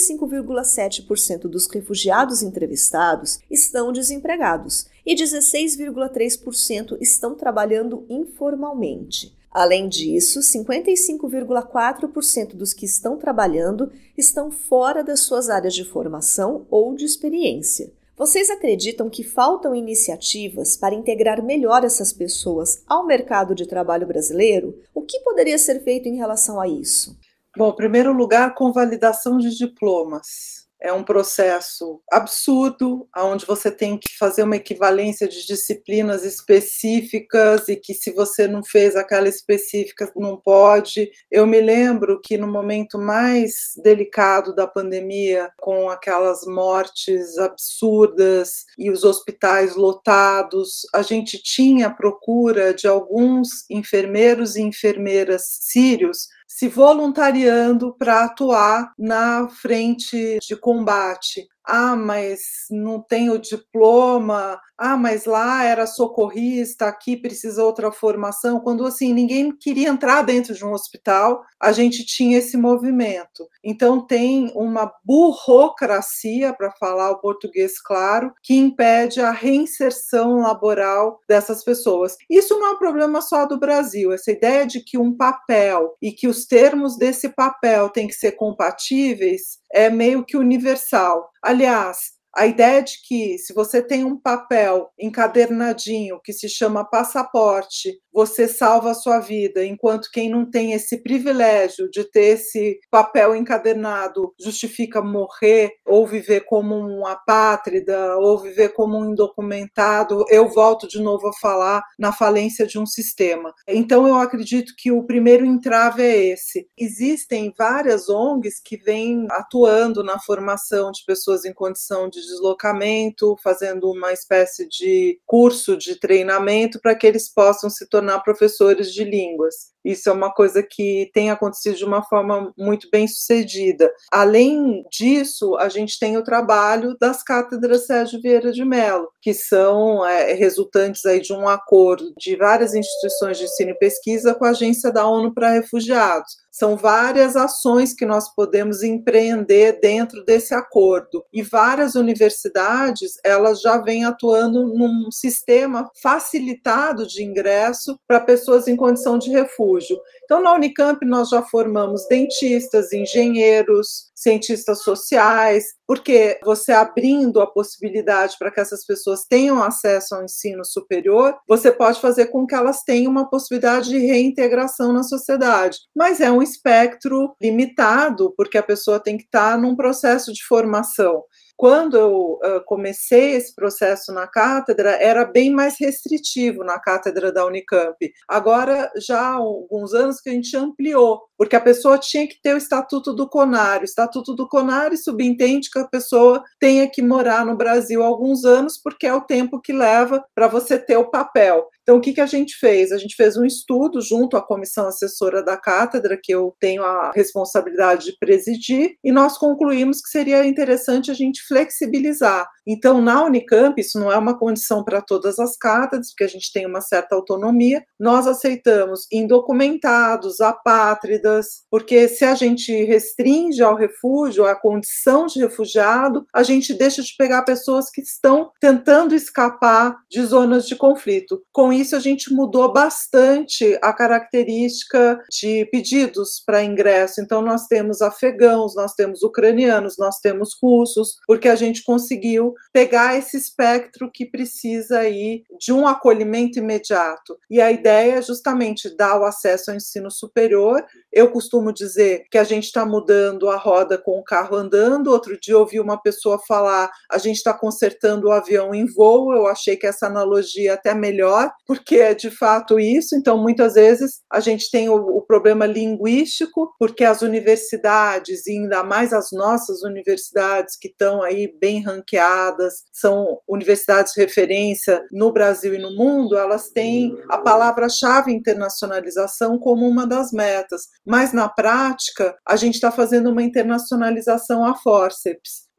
55,7% dos refugiados entrevistados estão desempregados e 16,3% estão trabalhando informalmente. Além disso, 55,4% dos que estão trabalhando estão fora das suas áreas de formação ou de experiência. Vocês acreditam que faltam iniciativas para integrar melhor essas pessoas ao mercado de trabalho brasileiro? O que poderia ser feito em relação a isso? Bom, em primeiro lugar, convalidação de diplomas. É um processo absurdo, onde você tem que fazer uma equivalência de disciplinas específicas e que se você não fez aquela específica, não pode. Eu me lembro que no momento mais delicado da pandemia, com aquelas mortes absurdas e os hospitais lotados, a gente tinha a procura de alguns enfermeiros e enfermeiras sírios se voluntariando para atuar na frente de combate. Ah, mas não tem o diploma. Ah, mas lá era socorrista, aqui precisa outra formação. Quando assim ninguém queria entrar dentro de um hospital, a gente tinha esse movimento. Então tem uma burocracia, para falar o português claro, que impede a reinserção laboral dessas pessoas. Isso não é um problema só do Brasil. Essa ideia de que um papel e que os termos desse papel têm que ser compatíveis é meio que universal. Aliás, a ideia de que se você tem um papel encadernadinho que se chama passaporte, você salva a sua vida, enquanto quem não tem esse privilégio de ter esse papel encadernado justifica morrer ou viver como um apátrida ou viver como um indocumentado, eu volto de novo a falar na falência de um sistema. Então eu acredito que o primeiro entrave é esse. Existem várias ONGs que vêm atuando na formação de pessoas em condição de deslocamento, fazendo uma espécie de curso de treinamento para que eles possam se tornar professores de línguas. Isso é uma coisa que tem acontecido de uma forma muito bem sucedida. Além disso, a gente tem o trabalho das cátedras Sérgio Vieira de Mello, que são resultantes aí de um acordo de várias instituições de ensino e pesquisa com a Agência da ONU para Refugiados. São várias ações que nós podemos empreender dentro desse acordo. E várias universidades, elas já vêm atuando num sistema facilitado de ingresso para pessoas em condição de refúgio. Então, na Unicamp, nós já formamos dentistas, engenheiros, cientistas sociais, porque você abrindo a possibilidade para que essas pessoas tenham acesso ao ensino superior, você pode fazer com que elas tenham uma possibilidade de reintegração na sociedade. Mas é um espectro limitado, porque a pessoa tem que estar num processo de formação. Quando eu comecei esse processo na cátedra, era bem mais restritivo na cátedra da Unicamp. Agora, já há alguns anos que a gente ampliou, porque a pessoa tinha que ter o Estatuto do CONAR. O Estatuto do CONAR subentende que a pessoa tenha que morar no Brasil há alguns anos, porque é o tempo que leva para você ter o papel. Então, o que a gente fez? A gente fez um estudo junto à comissão assessora da cátedra, que eu tenho a responsabilidade de presidir, e nós concluímos que seria interessante a gente flexibilizar. Então, na Unicamp, isso não é uma condição para todas as cátedras, porque a gente tem uma certa autonomia, nós aceitamos indocumentados, apátridas, porque se a gente restringe ao refúgio, à condição de refugiado, a gente deixa de pegar pessoas que estão tentando escapar de zonas de conflito. Com isso, a gente mudou bastante a característica de pedidos para ingresso. Então, nós temos afegãos, nós temos ucranianos, nós temos russos, porque a gente conseguiu pegar esse espectro que precisa aí de um acolhimento imediato. E a ideia é justamente dar o acesso ao ensino superior. Eu costumo dizer que a gente está mudando a roda com o carro andando. Outro dia eu ouvi uma pessoa falar, a gente está consertando o avião em voo. Eu achei que essa analogia é até melhor, porque é de fato isso. Então, muitas vezes, a gente tem o problema linguístico, porque as universidades, e ainda mais as nossas universidades, que estão aí bem ranqueadas, são universidades de referência no Brasil e no mundo, elas têm a palavra-chave internacionalização como uma das metas. Mas, na prática, a gente está fazendo uma internacionalização a fórceps,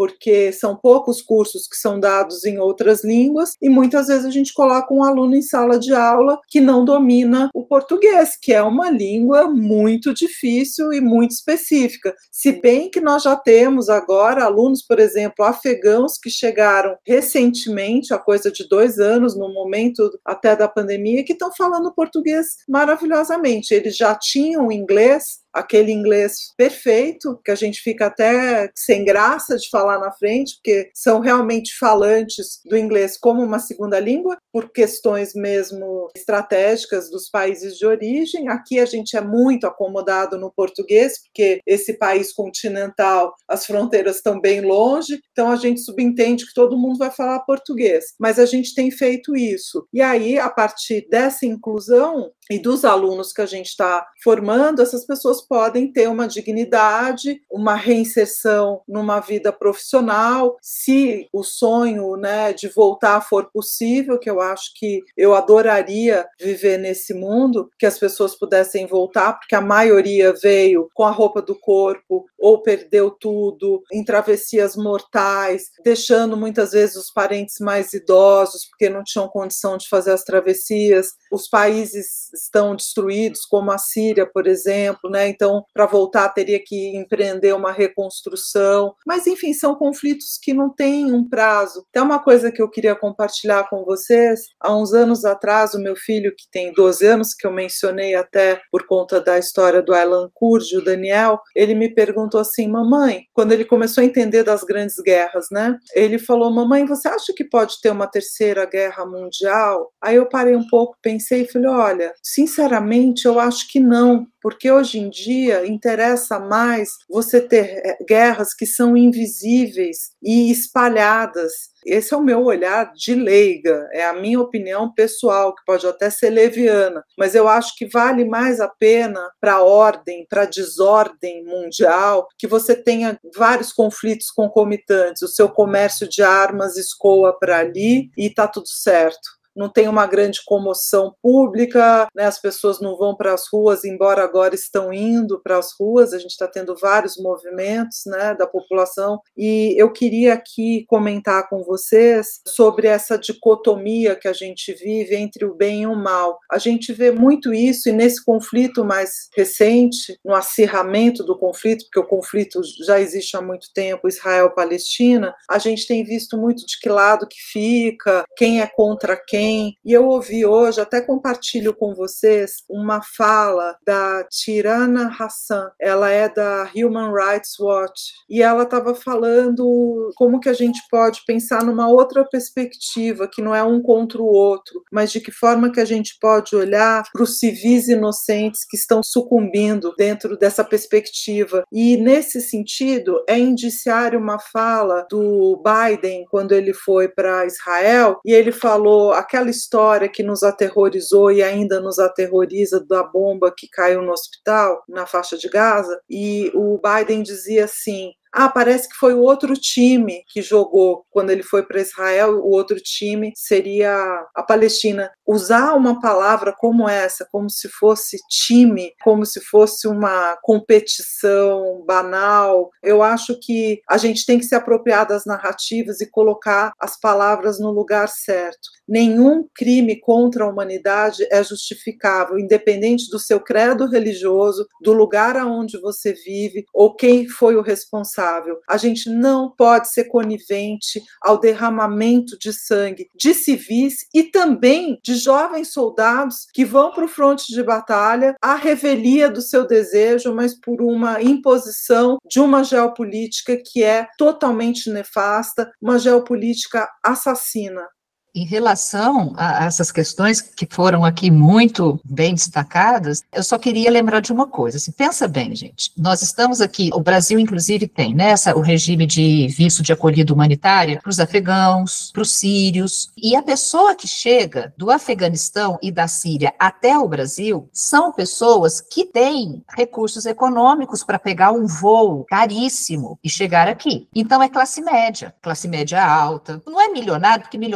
porque são poucos cursos que são dados em outras línguas e muitas vezes a gente coloca um aluno em sala de aula que não domina o português, que é uma língua muito difícil e muito específica. Se bem que nós já temos agora alunos, por exemplo, afegãos que chegaram recentemente, há coisa de 2 anos, no momento até da pandemia, que estão falando português maravilhosamente. Eles já tinham inglês, aquele inglês perfeito, que a gente fica até sem graça de falar na frente, porque são realmente falantes do inglês como uma segunda língua, por questões mesmo estratégicas dos países de origem. Aqui a gente é muito acomodado no português, porque esse país continental, as fronteiras estão bem longe, então a gente subentende que todo mundo vai falar português, mas a gente tem feito isso. E aí, a partir dessa inclusão e dos alunos que a gente está formando, essas pessoas podem ter uma dignidade, uma reinserção numa vida profissional, se o sonho, né, de voltar for possível, que eu acho que eu adoraria viver nesse mundo, que as pessoas pudessem voltar, porque a maioria veio com a roupa do corpo ou perdeu tudo em travessias mortais, deixando muitas vezes os parentes mais idosos, porque não tinham condição de fazer as travessias. Os países estão destruídos, como a Síria, por exemplo, né? Então, para voltar, teria que empreender uma reconstrução. Mas, enfim, são conflitos que não têm um prazo. Tem uma coisa que eu queria compartilhar com vocês. Há uns anos atrás, o meu filho, que tem 12 anos, que eu mencionei até por conta da história do Aylan Kurdi, o Daniel, ele me perguntou assim, mamãe, quando ele começou a entender das grandes guerras, né? Ele falou, mamãe, você acha que pode ter uma terceira guerra mundial? Aí eu parei um pouco, pensei e falei, olha, sinceramente, eu acho que não, porque hoje em dia interessa mais você ter guerras que são invisíveis e espalhadas. Esse é o meu olhar de leiga, é a minha opinião pessoal, que pode até ser leviana, mas eu acho que vale mais a pena para a ordem, para a desordem mundial, que você tenha vários conflitos concomitantes, o seu comércio de armas escoa para ali e está tudo certo. Não tem uma grande comoção pública, né? As pessoas não vão para as ruas, embora agora estão indo para as ruas, a gente está tendo vários movimentos, né, da população, e eu queria aqui comentar com vocês sobre essa dicotomia que a gente vive entre o bem e o mal. A gente vê muito isso, e nesse conflito mais recente, no acirramento do conflito, porque o conflito já existe há muito tempo, Israel-Palestina, a gente tem visto muito de que lado que fica, quem é contra quem. E eu ouvi hoje, até compartilho com vocês, uma fala da Tirana Hassan, ela é da Human Rights Watch, e ela estava falando como que a gente pode pensar numa outra perspectiva, que não é um contra o outro, mas de que forma que a gente pode olhar para os civis inocentes que estão sucumbindo dentro dessa perspectiva. E nesse sentido, é indiciário uma fala do Biden, quando ele foi para Israel, e ele falou aquela história que nos aterrorizou e ainda nos aterroriza da bomba que caiu no hospital, na faixa de Gaza, e o Biden dizia assim, parece que foi o outro time que jogou quando ele foi para Israel, o outro time seria a Palestina. Usar uma palavra como essa, como se fosse time, como se fosse uma competição banal, eu acho que a gente tem que se apropriar das narrativas e colocar as palavras no lugar certo. Nenhum crime contra a humanidade é justificável, independente do seu credo religioso, do lugar aonde você vive ou quem foi o responsável. A gente não pode ser conivente ao derramamento de sangue de civis e também de jovens soldados que vão para o fronte de batalha à revelia do seu desejo, mas por uma imposição de uma geopolítica que é totalmente nefasta, uma geopolítica assassina. Em relação a essas questões que foram aqui muito bem destacadas, eu só queria lembrar de uma coisa. Assim, pensa bem, gente. Nós estamos aqui, o Brasil, inclusive, tem, né, o regime de visto de acolhida humanitária para os afegãos, para os sírios. E a pessoa que chega do Afeganistão e da Síria até o Brasil são pessoas que têm recursos econômicos para pegar um voo caríssimo e chegar aqui. Então, é classe média alta. Não é milionário, porque milionário já é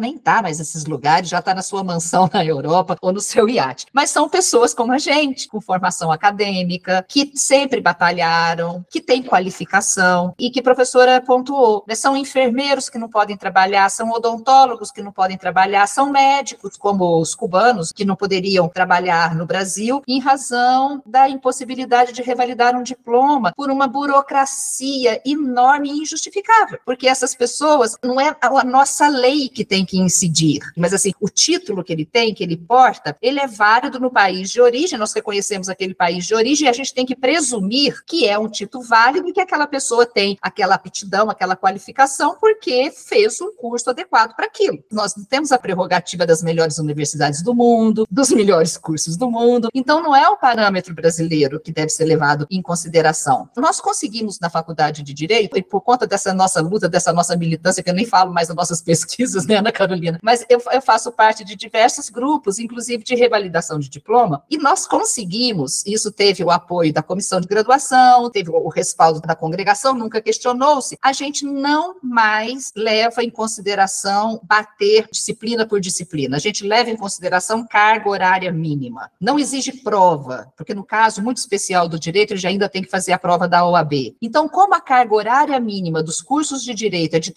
nem está mais nesses lugares, já está na sua mansão na Europa ou no seu iate. Mas são pessoas como a gente, com formação acadêmica, que sempre batalharam, que têm qualificação e que a professora pontuou, né? São enfermeiros que não podem trabalhar, são odontólogos que não podem trabalhar, são médicos, como os cubanos, que não poderiam trabalhar no Brasil, em razão da impossibilidade de revalidar um diploma por uma burocracia enorme e injustificável, porque essas pessoas, não é a nossa lei que tem que incidir, mas assim, o título que ele tem, que ele porta, ele é válido no país de origem, nós reconhecemos aquele país de origem e a gente tem que presumir que é um título válido e que aquela pessoa tem aquela aptidão, aquela qualificação, porque fez um curso adequado para aquilo. Nós não temos a prerrogativa das melhores universidades do mundo, dos melhores cursos do mundo, então não é o parâmetro brasileiro que deve ser levado em consideração. Nós conseguimos na Faculdade de Direito, e por conta dessa nossa luta, dessa nossa militância, que eu nem falo mais das nossas pesquisas, né, Ana Carolina, mas eu faço parte de diversos grupos, inclusive de revalidação de diploma, e nós conseguimos, isso teve o apoio da comissão de graduação, teve o respaldo da congregação, nunca questionou-se, a gente não mais leva em consideração bater disciplina por disciplina, a gente leva em consideração carga horária mínima, não exige prova, porque no caso muito especial do direito, ele já ainda tem que fazer a prova da OAB. Então, como a carga horária mínima dos cursos de direito é de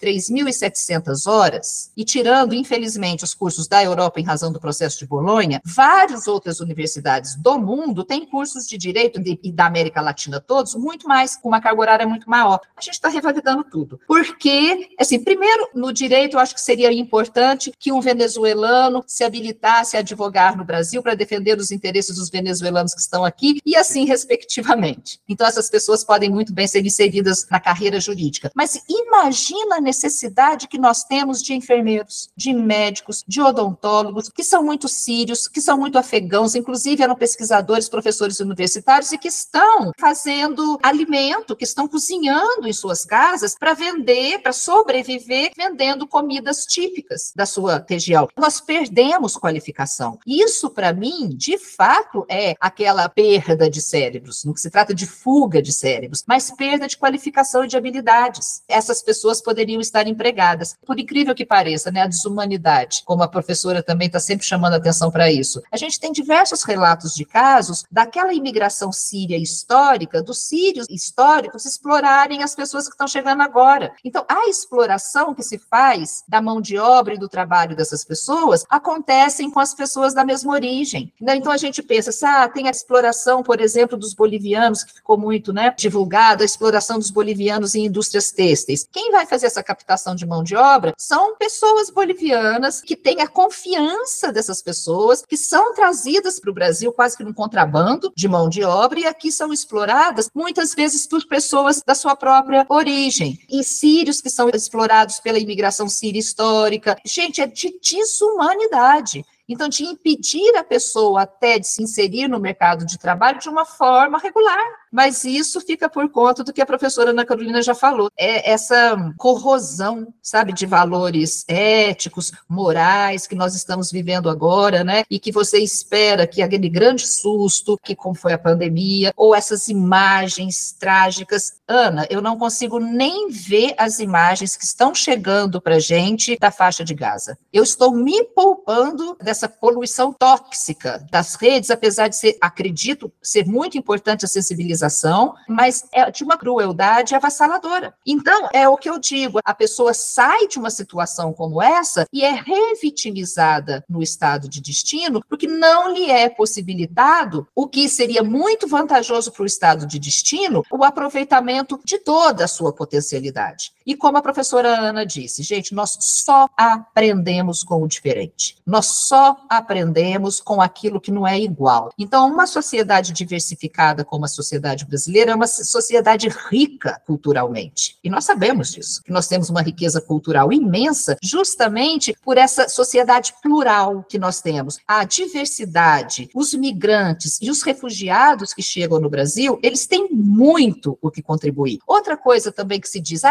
3.700 horas, e tirando, infelizmente, os cursos da Europa em razão do processo de Bolonha, várias outras universidades do mundo têm cursos de direito, e da América Latina todos, muito mais, com uma carga horária muito maior. A gente está revalidando tudo. Porque, assim, primeiro, no direito, eu acho que seria importante que um venezuelano se habilitasse a advogar no Brasil para defender os interesses dos venezuelanos que estão aqui, e assim, respectivamente. Então, essas pessoas podem muito bem ser inseridas na carreira jurídica. Mas imagina a necessidade que nós temos de enfermeiros, de médicos, de odontólogos, que são muito sírios, que são muito afegãos, inclusive eram pesquisadores, professores universitários, e que estão fazendo alimento, que estão cozinhando em suas casas para vender, para sobreviver, vendendo comidas típicas da sua região. Nós perdemos qualificação. Isso, para mim, de fato, é aquela perda de cérebros, no que se trata de fuga de cérebros, mas perda de qualificação e de habilidades. Essas pessoas poderiam estar empregadas. Por incrível que pareça, né, a desumanidade, como a professora também está sempre chamando a atenção para isso. A gente tem diversos relatos de casos daquela imigração síria histórica, dos sírios históricos explorarem as pessoas que estão chegando agora. Então, a exploração que se faz da mão de obra e do trabalho dessas pessoas acontecem com as pessoas da mesma origem. Então, a gente pensa, tem a exploração, por exemplo, dos bolivianos, que ficou muito, né, divulgado, a exploração dos bolivianos em indústrias têxteis. Quem vai fazer essa captação de mão de obra são pessoas bolivianas que têm a confiança dessas pessoas, que são trazidas para o Brasil quase que num contrabando de mão de obra e aqui são exploradas muitas vezes por pessoas da sua própria origem. E sírios que são explorados pela imigração síria histórica. Gente, é de desumanidade. Então, de impedir a pessoa até de se inserir no mercado de trabalho de uma forma regular. Mas isso fica por conta do que a professora Ana Carolina já falou. É essa corrosão, sabe, de valores éticos, morais que nós estamos vivendo agora, né? E que você espera que aquele grande susto, que como foi a pandemia, ou essas imagens trágicas. Ana, eu não consigo nem ver as imagens que estão chegando para a gente da faixa de Gaza. Eu estou me poupando dessa poluição tóxica das redes, apesar de ser, acredito, ser muito importante a sensibilização, mas é de uma crueldade avassaladora. Então, é o que eu digo, a pessoa sai de uma situação como essa e é revitimizada no estado de destino, porque não lhe é possibilitado, o que seria muito vantajoso para o estado de destino, o aproveitamento de toda a sua potencialidade. E como a professora Ana disse, gente, nós só aprendemos com o diferente. Nós só aprendemos com aquilo que não é igual. Então, uma sociedade diversificada como a sociedade brasileira é uma sociedade rica culturalmente. E nós sabemos disso, que nós temos uma riqueza cultural imensa justamente por essa sociedade plural que nós temos. A diversidade, os migrantes e os refugiados que chegam no Brasil, eles têm muito o que contribuir. Outra coisa também que se diz, essas pessoas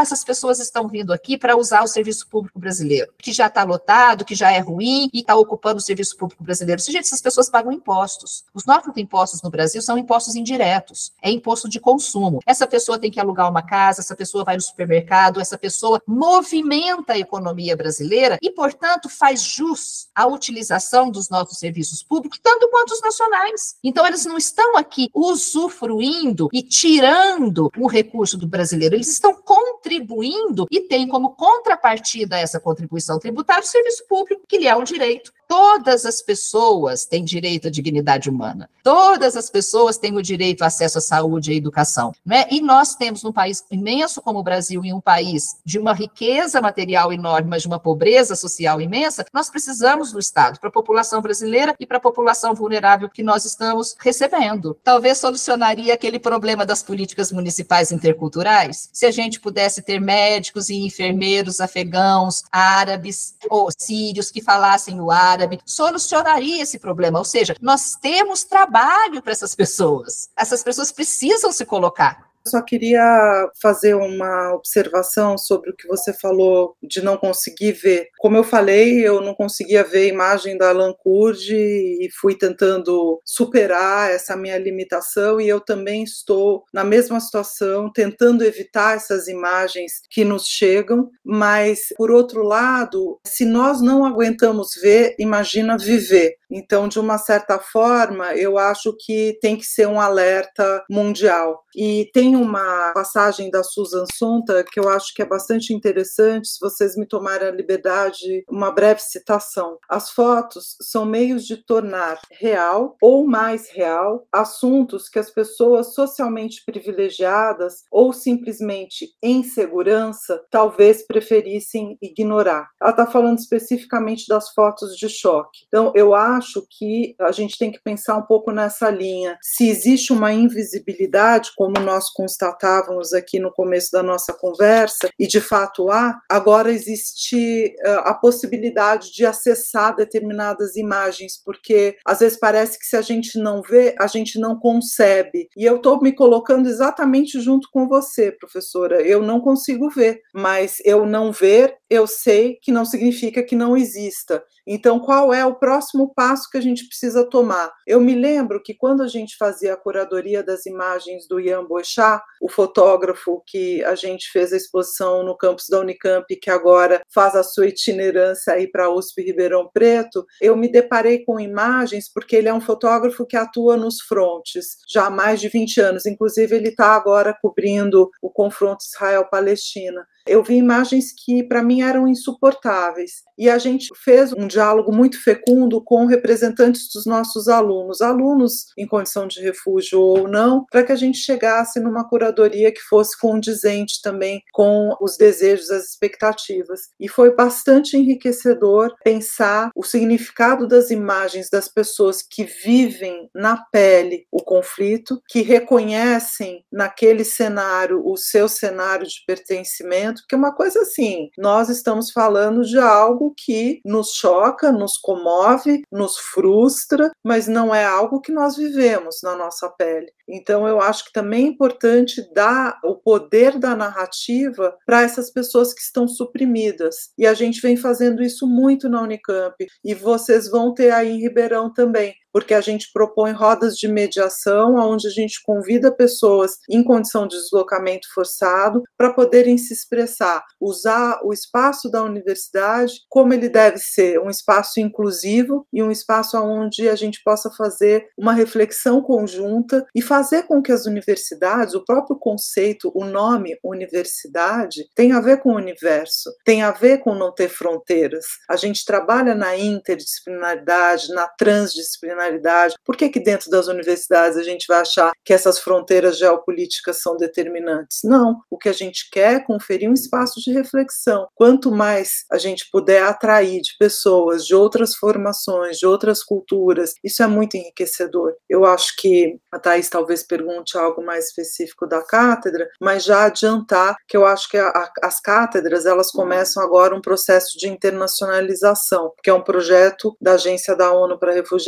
pessoas estão vindo aqui para usar o serviço público brasileiro, que já está lotado, que já é ruim e está ocupando o serviço público brasileiro. Gente, essas pessoas pagam impostos. Os nossos impostos no Brasil são impostos indiretos, é imposto de consumo. Essa pessoa tem que alugar uma casa, essa pessoa vai no supermercado, essa pessoa movimenta a economia brasileira e, portanto, faz jus à utilização dos nossos serviços públicos, tanto quanto os nacionais. Então, eles não estão aqui usufruindo e tirando o recurso do brasileiro, eles estão contribuindo e têm como contrapartida a essa contribuição tributária o serviço público, que lhe é um direito. Todas as pessoas têm direito à dignidade humana. Todas as pessoas têm o direito ao acesso à saúde e à educação. Né? E nós temos um país imenso como o Brasil e um país de uma riqueza material enorme, mas de uma pobreza social imensa, nós precisamos do Estado para a população brasileira e para a população vulnerável que nós estamos recebendo. Talvez solucionaria aquele problema das políticas municipais interculturais, se a gente pudesse ter médicos e enfermeiros afegãos, árabes ou sírios que falassem o árabe, solucionaria esse problema. Ou seja, nós temos trabalho para essas pessoas. Essas pessoas precisam se colocar. Só queria fazer uma observação sobre o que você falou de não conseguir ver. Como eu falei, eu não conseguia ver a imagem da Alan Kurdi e fui tentando superar essa minha limitação, e eu também estou na mesma situação, tentando evitar essas imagens que nos chegam, mas, por outro lado, se nós não aguentamos ver, imagina viver. Então, de uma certa forma, eu acho que tem que ser um alerta mundial. E tem uma passagem da Susan Sontag que eu acho que é bastante interessante, se vocês me tomarem a liberdade, uma breve citação. As fotos são meios de tornar real ou mais real assuntos que as pessoas socialmente privilegiadas ou simplesmente em segurança talvez preferissem ignorar. Ela está falando especificamente das fotos de choque. Então, eu acho que a gente tem que pensar um pouco nessa linha. Se existe uma invisibilidade, como nós constatávamos aqui no começo da nossa conversa, e de fato há, agora existe a possibilidade de acessar determinadas imagens, porque às vezes parece que se a gente não vê, a gente não concebe. E eu estou me colocando exatamente junto com você, professora. Eu não consigo ver, mas eu não ver, eu sei que não significa que não exista. Então, qual é o próximo passo que a gente precisa tomar? Eu me lembro que quando a gente fazia a curadoria das imagens do Ian Boechat, o fotógrafo que a gente fez a exposição no campus da Unicamp, que agora faz a sua itinerância aí para a USP Ribeirão Preto, eu me deparei com imagens, porque ele é um fotógrafo que atua nos frontes já há mais de 20 anos, inclusive ele está agora cobrindo o confronto Israel-Palestina. Eu vi imagens que, para mim, eram insuportáveis. E a gente fez um diálogo muito fecundo com representantes dos nossos alunos em condição de refúgio ou não, para que a gente chegasse numa curadoria que fosse condizente também com os desejos, as expectativas. E foi bastante enriquecedor pensar o significado das imagens das pessoas que vivem na pele o conflito, que reconhecem naquele cenário o seu cenário de pertencimento, porque uma coisa assim, nós estamos falando de algo que nos choca, nos comove, nos frustra, mas não é algo que nós vivemos na nossa pele. Então, eu acho que também é importante dar o poder da narrativa para essas pessoas que estão suprimidas. E a gente vem fazendo isso muito na Unicamp, e vocês vão ter aí em Ribeirão também, porque a gente propõe rodas de mediação, onde a gente convida pessoas em condição de deslocamento forçado para poderem se expressar, usar o espaço da universidade como ele deve ser, um espaço inclusivo e um espaço onde a gente possa fazer uma reflexão conjunta e fazer com que as universidades, o próprio conceito, o nome universidade, tenha a ver com o universo, tem a ver com não ter fronteiras. A gente trabalha na interdisciplinaridade, na transdisciplinaridade. Por que dentro das universidades a gente vai achar que essas fronteiras geopolíticas são determinantes? Não, o que a gente quer é conferir um espaço de reflexão. Quanto mais a gente puder atrair de pessoas de outras formações, de outras culturas, isso é muito enriquecedor. Eu acho que a Thaís talvez pergunte algo mais específico da cátedra, mas já adiantar que eu acho que as cátedras, elas começam agora um processo de internacionalização, que é um projeto da Agência da ONU para Refugiados que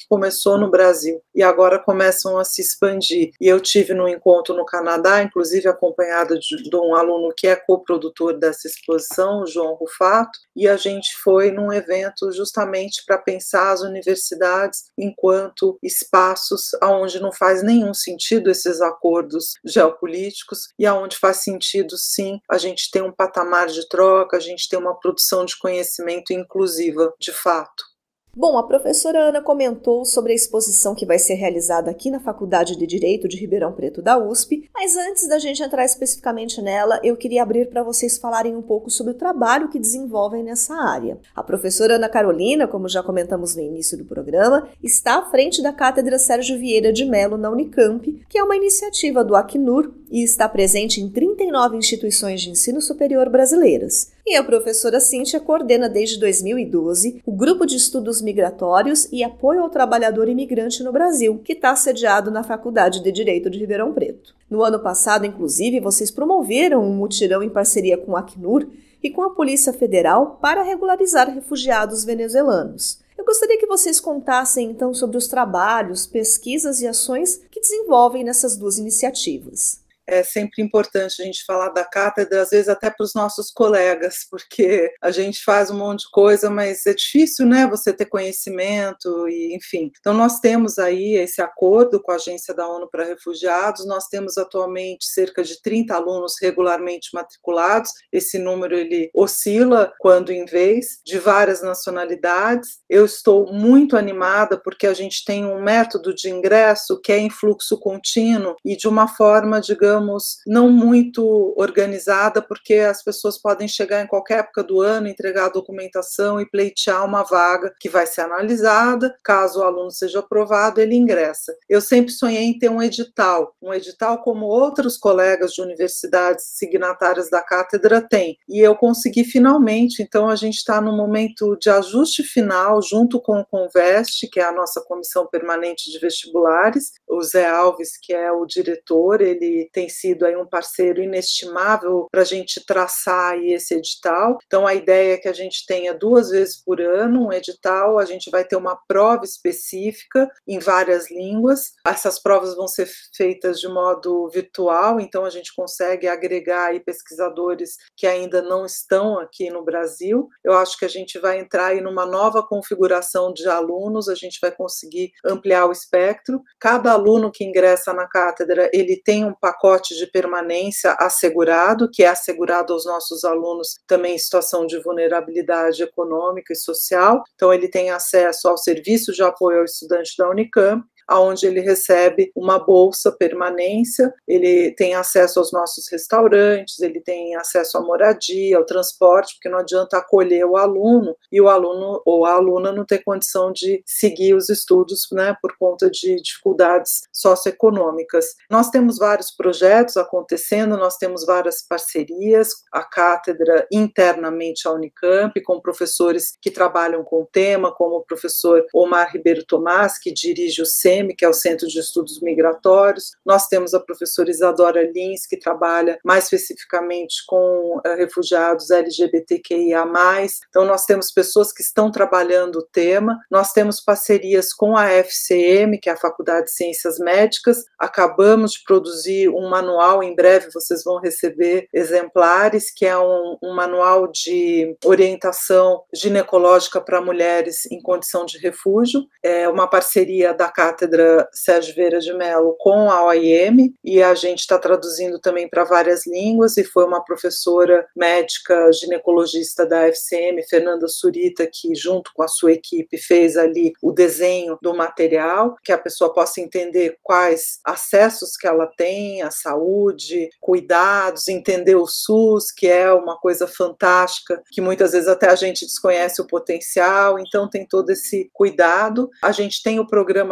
que começou no Brasil e agora começam a se expandir. E eu tive num encontro no Canadá, inclusive acompanhada de um aluno que é coprodutor dessa exposição, o João Rufato, e a gente foi num evento justamente para pensar as universidades enquanto espaços onde não faz nenhum sentido esses acordos geopolíticos e aonde faz sentido, sim, a gente ter um patamar de troca, a gente ter uma produção de conhecimento inclusiva, de fato. Bom, a professora Ana comentou sobre a exposição que vai ser realizada aqui na Faculdade de Direito de Ribeirão Preto da USP, mas antes da gente entrar especificamente nela, eu queria abrir para vocês falarem um pouco sobre o trabalho que desenvolvem nessa área. A professora Ana Carolina, como já comentamos no início do programa, está à frente da Cátedra Sérgio Vieira de Mello na Unicamp, que é uma iniciativa do Acnur e está presente em 39 instituições de ensino superior brasileiras. E a professora Cíntia coordena desde 2012 o Grupo de Estudos Migratórios e Apoio ao Trabalhador Imigrante no Brasil, que está sediado na Faculdade de Direito de Ribeirão Preto. No ano passado, inclusive, vocês promoveram um mutirão em parceria com o Acnur e com a Polícia Federal para regularizar refugiados venezuelanos. Eu gostaria que vocês contassem, então, sobre os trabalhos, pesquisas e ações que desenvolvem nessas duas iniciativas. É sempre importante a gente falar da cátedra, às vezes até para os nossos colegas, porque a gente faz um monte de coisa, mas é difícil, né, você ter conhecimento, e enfim. Então, nós temos aí esse acordo com a Agência da ONU para Refugiados, nós temos atualmente cerca de 30 alunos regularmente matriculados, esse número ele oscila quando em vez, de várias nacionalidades. Eu estou muito animada porque a gente tem um método de ingresso que é em fluxo contínuo e de uma forma, digamos, não muito organizada, porque as pessoas podem chegar em qualquer época do ano, entregar a documentação e pleitear uma vaga que vai ser analisada. Caso o aluno seja aprovado, ele ingressa. Eu sempre sonhei em ter um edital como outros colegas de universidades signatárias da cátedra têm. E eu consegui finalmente, então a gente está no momento de ajuste final, junto com o Conveste, que é a nossa comissão permanente de vestibulares. O Zé Alves, que é o diretor, ele tem sido aí um parceiro inestimável para a gente traçar aí esse edital. Então, a ideia é que a gente tenha 2 vezes por ano um edital, a gente vai ter uma prova específica em várias línguas. Essas provas vão ser feitas de modo virtual, então a gente consegue agregar aí pesquisadores que ainda não estão aqui no Brasil. Eu acho que a gente vai entrar aí numa nova configuração de alunos, a gente vai conseguir ampliar o espectro. Cada aluno que ingressa na cátedra, ele tem um pacote de permanência assegurado, que é assegurado aos nossos alunos também em situação de vulnerabilidade econômica e social. Então, ele tem acesso ao serviço de apoio ao estudante da Unicamp, onde ele recebe uma bolsa permanência, ele tem acesso aos nossos restaurantes, ele tem acesso à moradia, ao transporte, porque não adianta acolher o aluno e o aluno ou a aluna não ter condição de seguir os estudos, né, por conta de dificuldades socioeconômicas. Nós temos vários projetos acontecendo, nós temos várias parcerias, a cátedra internamente à Unicamp, com professores que trabalham com o tema, como o professor Omar Ribeiro Tomás, que dirige o CEM, que é o Centro de Estudos Migratórios. Nós temos a professora Isadora Lins, que trabalha mais especificamente com refugiados LGBTQIA+. Então, nós temos pessoas que estão trabalhando o tema. Nós temos parcerias com a FCM, que é a Faculdade de Ciências Médicas. Acabamos de produzir um manual, em breve vocês vão receber exemplares, que é um manual de orientação ginecológica para mulheres em condição de refúgio. É uma parceria da Cátedra Sérgio Vieira de Mello com a OIM, e a gente está traduzindo também para várias línguas, e foi uma professora médica ginecologista da FCM, Fernanda Surita, que junto com a sua equipe fez ali o desenho do material, que a pessoa possa entender quais acessos que ela tem à saúde, cuidados, entender o SUS, que é uma coisa fantástica, que muitas vezes até a gente desconhece o potencial, então tem todo esse cuidado. A gente tem o programa Refúgio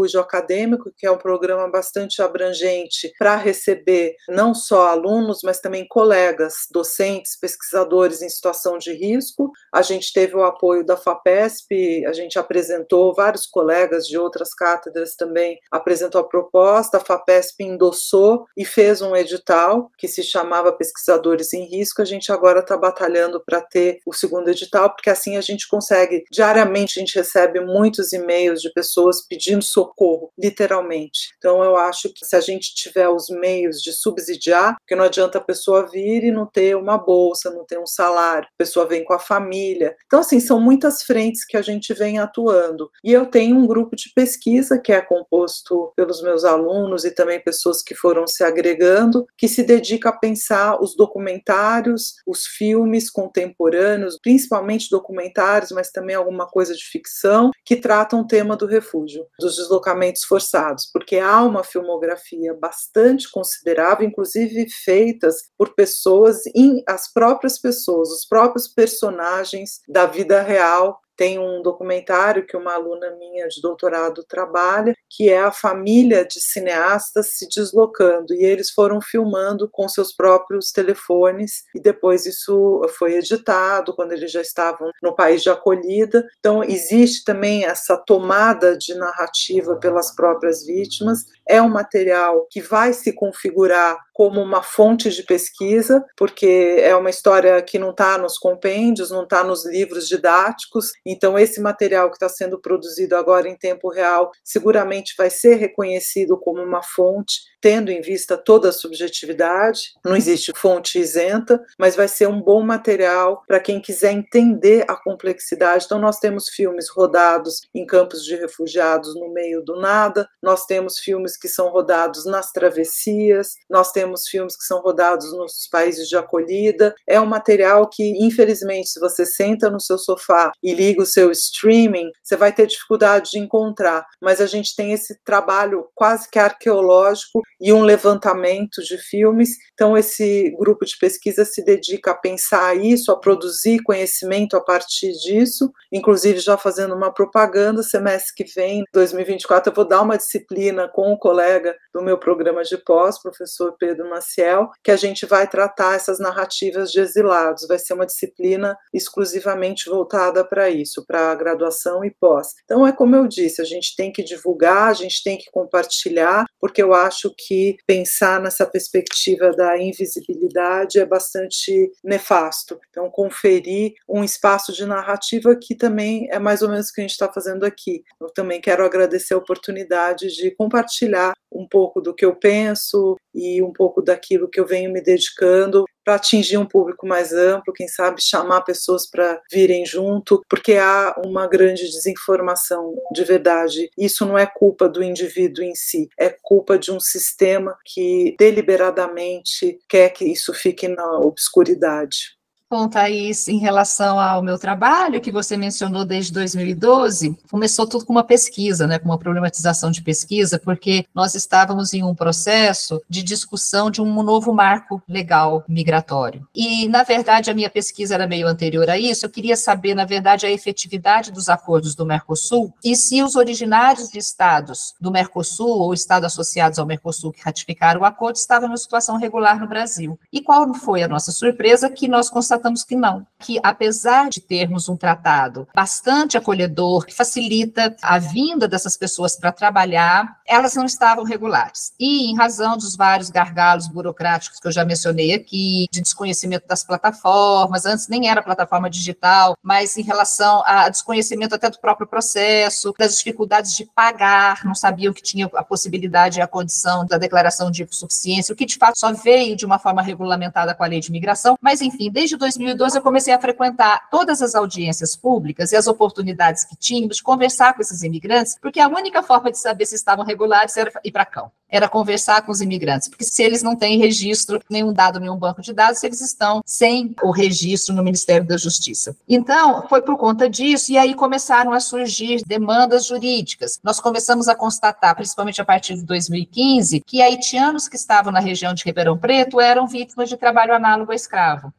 Refúgio Acadêmico, que é um programa bastante abrangente para receber não só alunos, mas também colegas, docentes, pesquisadores em situação de risco. A gente teve o apoio da FAPESP, a gente apresentou, vários colegas de outras cátedras também apresentou a proposta, a FAPESP endossou e fez um edital que se chamava Pesquisadores em Risco. A gente agora está batalhando para ter o segundo edital, porque assim a gente consegue, diariamente a gente recebe muitos e-mails de pessoas pedindo socorro, literalmente. Então eu acho que se a gente tiver os meios de subsidiar, porque não adianta a pessoa vir e não ter uma bolsa, não ter um salário, a pessoa vem com a família. Então assim, são muitas frentes que a gente vem atuando. E eu tenho um grupo de pesquisa que é composto pelos meus alunos e também pessoas que foram se agregando, que se dedica a pensar os documentários, os filmes contemporâneos, principalmente documentários, mas também alguma coisa de ficção, que tratam o tema do refúgio, dos deslocamentos forçados, porque há uma filmografia bastante considerável, inclusive feitas por pessoas, as próprias pessoas, os próprios personagens da vida real. Tem um documentário que uma aluna minha de doutorado trabalha, que é a família de cineastas se deslocando, e eles foram filmando com seus próprios telefones, e depois isso foi editado, quando eles já estavam no país de acolhida. Então, existe também essa tomada de narrativa pelas próprias vítimas. É um material que vai se configurar como uma fonte de pesquisa, porque é uma história que não está nos compêndios, não está nos livros didáticos. Então, esse material que está sendo produzido agora em tempo real seguramente vai ser reconhecido como uma fonte, tendo em vista toda a subjetividade. Não existe fonte isenta, mas vai ser um bom material para quem quiser entender a complexidade. Então, nós temos filmes rodados em campos de refugiados no meio do nada, nós temos filmes que são rodados nas travessias, nós temos filmes que são rodados nos países de acolhida. É um material que, infelizmente, se você senta no seu sofá e liga o seu streaming, você vai ter dificuldade de encontrar, mas a gente tem esse trabalho quase que arqueológico e um levantamento de filmes. Então esse grupo de pesquisa se dedica a pensar isso, a produzir conhecimento a partir disso, inclusive já fazendo uma propaganda. Semestre que vem, 2024, eu vou dar uma disciplina com o colega do meu programa de pós, professor Pedro Maciel, que a gente vai tratar essas narrativas de exilados. Vai ser uma disciplina exclusivamente voltada para isso, para graduação e pós. Então é como eu disse, a gente tem que divulgar, a gente tem que compartilhar, porque eu acho que pensar nessa perspectiva da invisibilidade é bastante nefasto. Então conferir um espaço de narrativa que também é mais ou menos o que a gente está fazendo aqui. Eu também quero agradecer a oportunidade de compartilhar um pouco do que eu penso e um pouco daquilo que eu venho me dedicando para atingir um público mais amplo, quem sabe chamar pessoas para virem junto, porque há uma grande desinformação de verdade. Isso não é culpa do indivíduo em si, é culpa de um sistema que deliberadamente quer que isso fique na obscuridade. Bom, Thaís, em relação ao meu trabalho, que você mencionou desde 2012, começou tudo com uma pesquisa, né, com uma problematização de pesquisa, porque nós estávamos em um processo de discussão de um novo marco legal migratório. E, na verdade, a minha pesquisa era meio anterior a isso. Eu queria saber, na verdade, a efetividade dos acordos do Mercosul e se os originários de estados do Mercosul ou estados associados ao Mercosul que ratificaram o acordo estavam em situação regular no Brasil. E qual foi a nossa surpresa? Que nós constatamos que não, que apesar de termos um tratado bastante acolhedor, que facilita a vinda dessas pessoas para trabalhar, elas não estavam regulares. E em razão dos vários gargalos burocráticos que eu já mencionei aqui, de desconhecimento das plataformas, antes nem era plataforma digital, mas em relação a desconhecimento até do próprio processo, das dificuldades de pagar, não sabiam que tinha a possibilidade e a condição da declaração de suficiência, o que de fato só veio de uma forma regulamentada com a lei de imigração, mas enfim, desde 2012 eu comecei a frequentar todas as audiências públicas e as oportunidades que tínhamos de conversar com esses imigrantes, porque a única forma de saber se estavam regulares era ir para cá, era conversar com os imigrantes, porque se eles não têm registro, nenhum dado, nenhum banco de dados, eles estão sem o registro no Ministério da Justiça. Então, foi por conta disso, e aí começaram a surgir demandas jurídicas. Nós começamos a constatar, principalmente a partir de 2015, que haitianos que estavam na região de Ribeirão Preto eram vítimas de trabalho análogo a escravo.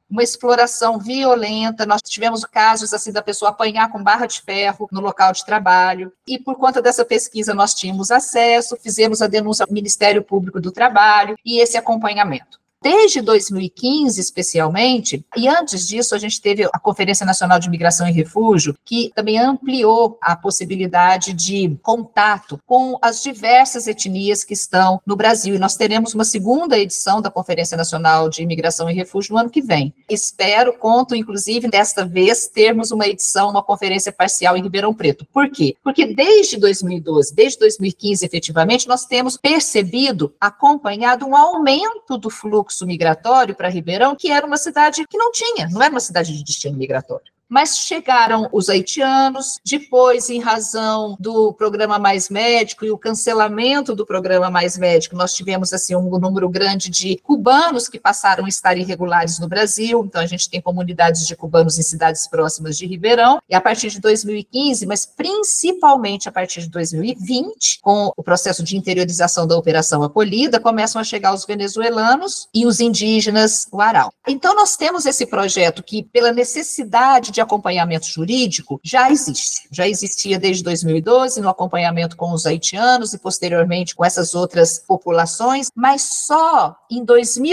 uma exploração violenta. Nós tivemos casos assim da pessoa apanhar com barra de ferro no local de trabalho, e por conta dessa pesquisa nós tínhamos acesso, fizemos a denúncia ao Ministério Público do Trabalho e esse acompanhamento. Desde 2015, especialmente, e antes disso, a gente teve a Conferência Nacional de Migração e Refúgio, que também ampliou a possibilidade de contato com as diversas etnias que estão no Brasil. E nós teremos uma segunda edição da Conferência Nacional de Migração e Refúgio no ano que vem. Conto, inclusive, desta vez, termos uma edição, uma conferência parcial em Ribeirão Preto. Por quê? Porque desde 2012, desde 2015, efetivamente, nós temos percebido, acompanhado um aumento do fluxo migratório para Ribeirão, que era uma cidade que não era uma cidade de destino migratório. Mas chegaram os haitianos, depois, em razão do Programa Mais Médico e o cancelamento do Programa Mais Médico, nós tivemos assim, um número grande de cubanos que passaram a estar irregulares no Brasil, então a gente tem comunidades de cubanos em cidades próximas de Ribeirão, e a partir de 2015, mas principalmente a partir de 2020, com o processo de interiorização da Operação Acolhida, começam a chegar os venezuelanos e os indígenas Warao. Então nós temos esse projeto que, pela necessidade de acompanhamento jurídico, já existia desde 2012 no acompanhamento com os haitianos e posteriormente com essas outras populações, mas só em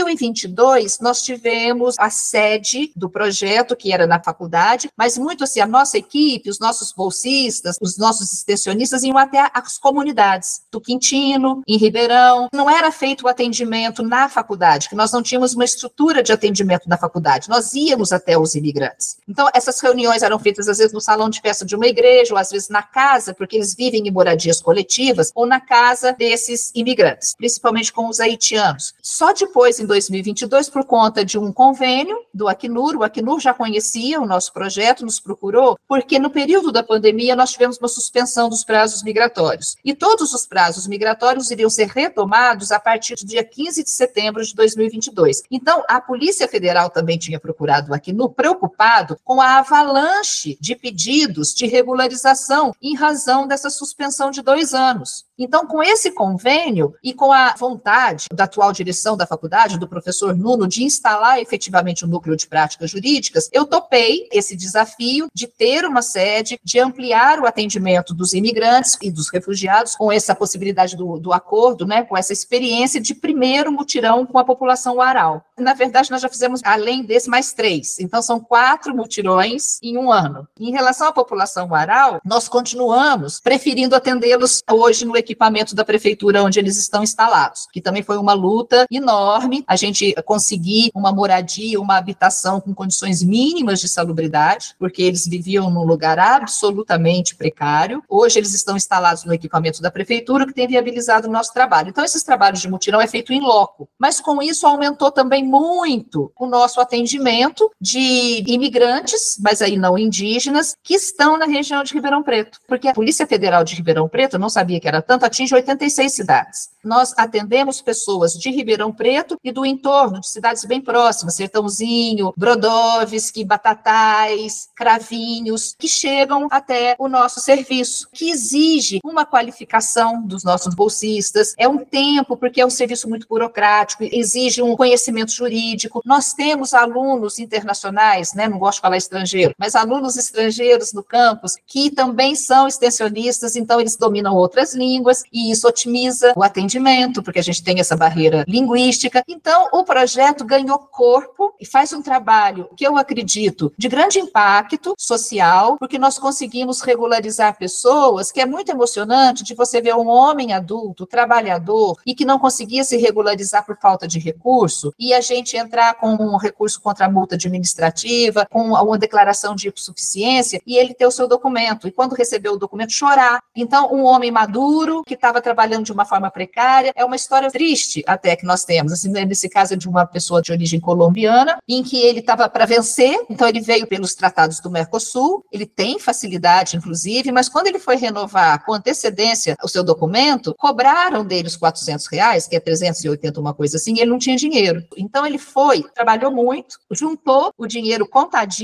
2022 nós tivemos a sede do projeto, que era na faculdade, mas muito assim, a nossa equipe, os nossos bolsistas, os nossos extensionistas iam até as comunidades do Quintino, em Ribeirão. Não era feito o atendimento na faculdade, que nós não tínhamos uma estrutura de atendimento na faculdade, nós íamos até os imigrantes. Então, essas reuniões eram feitas, às vezes, no salão de festa de uma igreja, ou às vezes na casa, porque eles vivem em moradias coletivas, ou na casa desses imigrantes, principalmente com os haitianos. Só depois, em 2022, por conta de um convênio do Acnur, o Acnur já conhecia o nosso projeto, nos procurou, porque no período da pandemia nós tivemos uma suspensão dos prazos migratórios. E todos os prazos migratórios iriam ser retomados a partir do dia 15 de setembro de 2022. Então, a Polícia Federal também tinha procurado o Acnur, preocupado com a avalanche de pedidos de regularização em razão dessa suspensão de 2 anos. Então, com esse convênio e com a vontade da atual direção da faculdade, do professor Nuno, de instalar efetivamente um núcleo de práticas jurídicas, eu topei esse desafio de ter uma sede, de ampliar o atendimento dos imigrantes e dos refugiados com essa possibilidade do acordo, né, com essa experiência de primeiro mutirão com a população Warao. Na verdade, nós já fizemos, além desse, mais 3. Então, são 4 mutirões em um ano. Em relação à população Warao, nós continuamos preferindo atendê-los hoje no equipamento da prefeitura onde eles estão instalados, que também foi uma luta enorme, a gente conseguir uma moradia, uma habitação com condições mínimas de salubridade, porque eles viviam num lugar absolutamente precário. Hoje eles estão instalados no equipamento da prefeitura, que tem viabilizado o nosso trabalho. Então, esses trabalhos de mutirão é feito em loco, mas com isso aumentou também muito o nosso atendimento de imigrantes, mas aí não indígenas, que estão na região de Ribeirão Preto, porque a Polícia Federal de Ribeirão Preto, eu não sabia que era tanto, atinge 86 cidades. Nós atendemos pessoas de Ribeirão Preto e do entorno, de cidades bem próximas, Sertãozinho, Brodowski, Batatais, Cravinhos, que chegam até o nosso serviço, que exige uma qualificação dos nossos bolsistas, é um tempo, porque é um serviço muito burocrático, exige um conhecimento jurídico. Nós temos alunos internacionais, né, não gosto de falar estrangeiro, mas alunos estrangeiros no campus, que também são extensionistas, então eles dominam outras línguas, e isso otimiza o atendimento, porque a gente tem essa barreira linguística. Então, o projeto ganhou corpo e faz um trabalho que eu acredito de grande impacto social, porque nós conseguimos regularizar pessoas, que é muito emocionante de você ver um homem adulto, trabalhador, e que não conseguia se regularizar por falta de recurso, e a gente entrar com um recurso contra a multa administrativa, com uma declaração de hipossuficiência, e ele ter o seu documento, e quando recebeu o documento, chorar. Então, um homem maduro, que estava trabalhando de uma forma precária, é uma história triste até que nós temos, assim, nesse caso é de uma pessoa de origem colombiana, em que ele estava para vencer, então ele veio pelos tratados do Mercosul, ele tem facilidade, inclusive, mas quando ele foi renovar com antecedência o seu documento, cobraram dele os R$400, que é 380, uma coisa assim, e ele não tinha dinheiro. Então ele foi, trabalhou muito, juntou o dinheiro contadinho, quando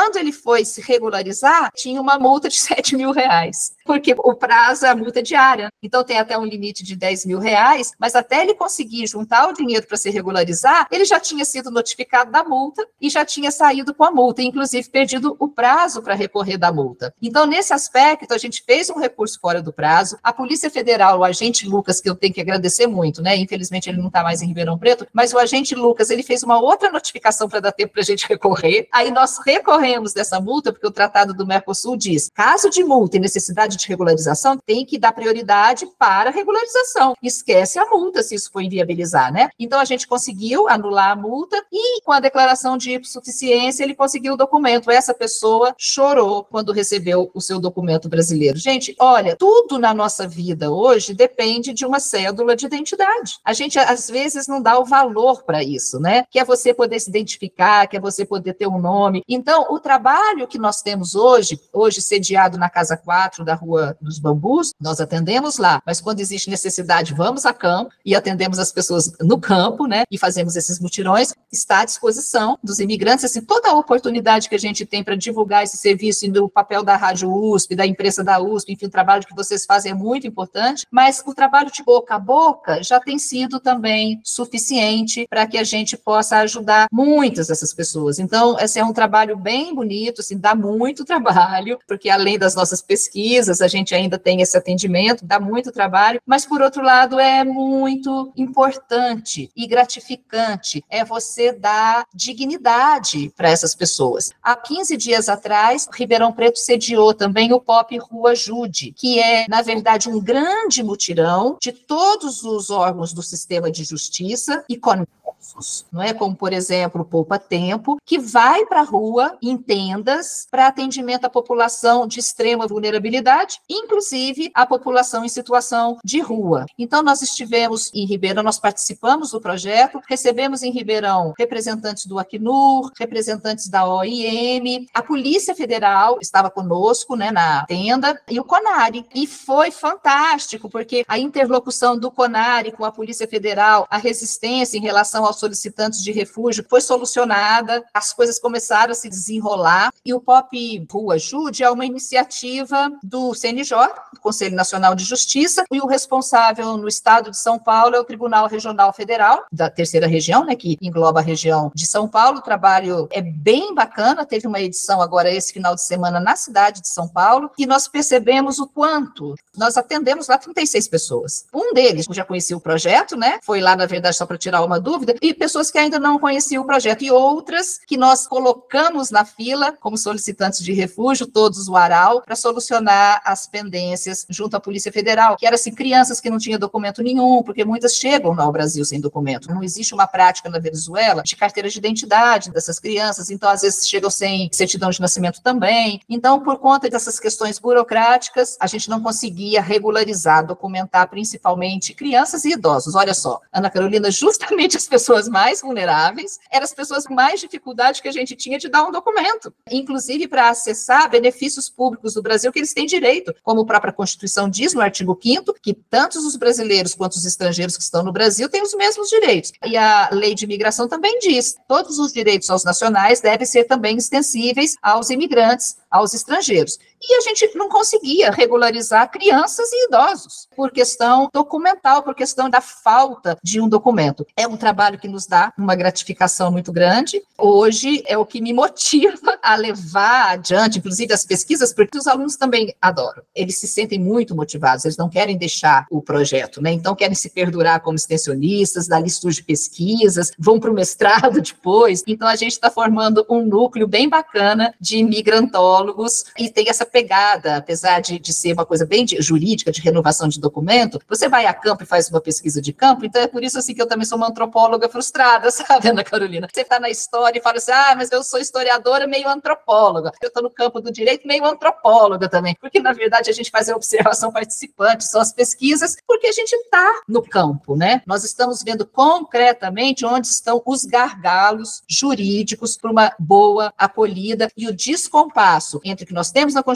quando ele foi se regularizar, tinha uma multa de R$7 mil, porque o prazo é a multa diária. Então tem até um limite de R$10 mil, mas até ele conseguir juntar o dinheiro para se regularizar, ele já tinha sido notificado da multa e já tinha saído com a multa, inclusive perdido o prazo para recorrer da multa. Então, nesse aspecto, a gente fez um recurso fora do prazo. A Polícia Federal, o agente Lucas, que eu tenho que agradecer muito, né? Infelizmente ele não está mais em Ribeirão Preto, mas o agente Lucas, ele fez uma outra notificação para dar tempo para a gente recorrer. Aí nós recorremos dessa multa, porque o Tratado do Mercosul diz, caso de multa e necessidade de regularização, tem que dar prioridade para a regularização. Esquece a multa, se isso for inviabilizar, né? Então, a gente conseguiu anular a multa e, com a declaração de hipossuficiência, ele conseguiu o documento. Essa pessoa chorou quando recebeu o seu documento brasileiro. Gente, olha, tudo na nossa vida hoje depende de uma cédula de identidade. A gente, às vezes, não dá o valor para isso, né? Que é você poder se identificar, que é você poder ter um nome. Então, o trabalho que nós temos hoje sediado na Casa 4 da Rua dos Bambus, nós atendemos lá, mas quando existe necessidade, vamos a campo e atendemos as pessoas no campo, né? E fazemos esses mutirões, está à disposição dos imigrantes, assim, toda a oportunidade que a gente tem para divulgar esse serviço, e do papel da Rádio USP, da imprensa da USP, enfim, o trabalho que vocês fazem é muito importante, mas o trabalho de boca a boca já tem sido também suficiente para que a gente possa ajudar muitas dessas pessoas. Então, esse é um trabalho bem bonito, assim, dá muito trabalho, porque além das nossas pesquisas, a gente ainda tem esse atendimento, dá muito trabalho, mas, por outro lado, é muito importante e gratificante, é você dar dignidade para essas pessoas. Há 15 dias atrás, Ribeirão Preto sediou também o Pop Rua Jude, que é, na verdade, um grande mutirão de todos os órgãos do sistema de justiça e conexos, não é? Como, por exemplo, o Poupa Tempo, que vai para a rua em tendas para atendimento à população de extrema vulnerabilidade, inclusive a população em situação de rua. Então, nós estivemos em Ribeirão, nós participamos do projeto, recebemos em Ribeirão representantes do Acnur, representantes da OIM, a Polícia Federal estava conosco, né, na tenda, e o CONARE. E foi fantástico, porque a interlocução do CONARE com a Polícia Federal, a resistência em relação aos solicitantes de refúgio foi solucionada, as coisas começaram a se desenrolar, e o Pop Rua Jude é uma iniciativa do CNJ, do Conselho Nacional de Justiça, e o responsável no estado de São Paulo é o Tribunal Regional Federal, da terceira região, né, que engloba a região de São Paulo. O trabalho é bem bacana, teve uma edição agora esse final de semana na cidade de São Paulo, e nós percebemos o quanto nós atendemos lá 36 pessoas. Um deles já conhecia o projeto, né, foi lá, na verdade, só para tirar uma dúvida, e pessoas que ainda não conheciam o projeto, e outras que nós colocamos na fila como solicitantes de refúgio, todos o ARAL, para solucionar as pendências junto à Polícia Federal, que eram assim, crianças que não tinham documento nenhum, porque muitas chegam ao Brasil sem documento. Não existe uma prática na Venezuela de carteira de identidade dessas crianças, então às vezes chegam sem certidão de nascimento também. Então, por conta dessas questões burocráticas, a gente não conseguia regularizar, documentar principalmente crianças e idosos. Olha só, Ana Carolina, justamente as pessoas mais vulneráveis eram as pessoas com mais dificuldade que a gente tinha de dar um documento, inclusive para acessar benefícios públicos do Brasil que eles têm direito, como a própria Constituição diz no artigo 5º, que tanto os brasileiros quanto os estrangeiros que estão no Brasil têm os mesmos direitos. E a Lei de Imigração também diz, todos os direitos aos nacionais devem ser também extensíveis aos imigrantes, aos estrangeiros. E a gente não conseguia regularizar crianças e idosos, por questão documental, por questão da falta de um documento. É um trabalho que nos dá uma gratificação muito grande. Hoje é o que me motiva a levar adiante, inclusive as pesquisas, porque os alunos também adoram. Eles se sentem muito motivados, eles não querem deixar o projeto, né? Então querem se perdurar como extensionistas, dali surge pesquisas, vão para o mestrado depois. Então a gente está formando um núcleo bem bacana de migrantólogos e tem essa pegada, apesar de ser uma coisa bem jurídica, de renovação de documento, você vai a campo e faz uma pesquisa de campo, então é por isso assim que eu também sou uma antropóloga frustrada, sabe, Ana Carolina? Você está na história e fala assim, mas eu sou historiadora meio antropóloga, eu estou no campo do direito meio antropóloga também, porque na verdade a gente faz a observação participante, são as pesquisas, porque a gente está no campo, né? Nós estamos vendo concretamente onde estão os gargalos jurídicos para uma boa acolhida e o descompasso entre o que nós temos na Constituição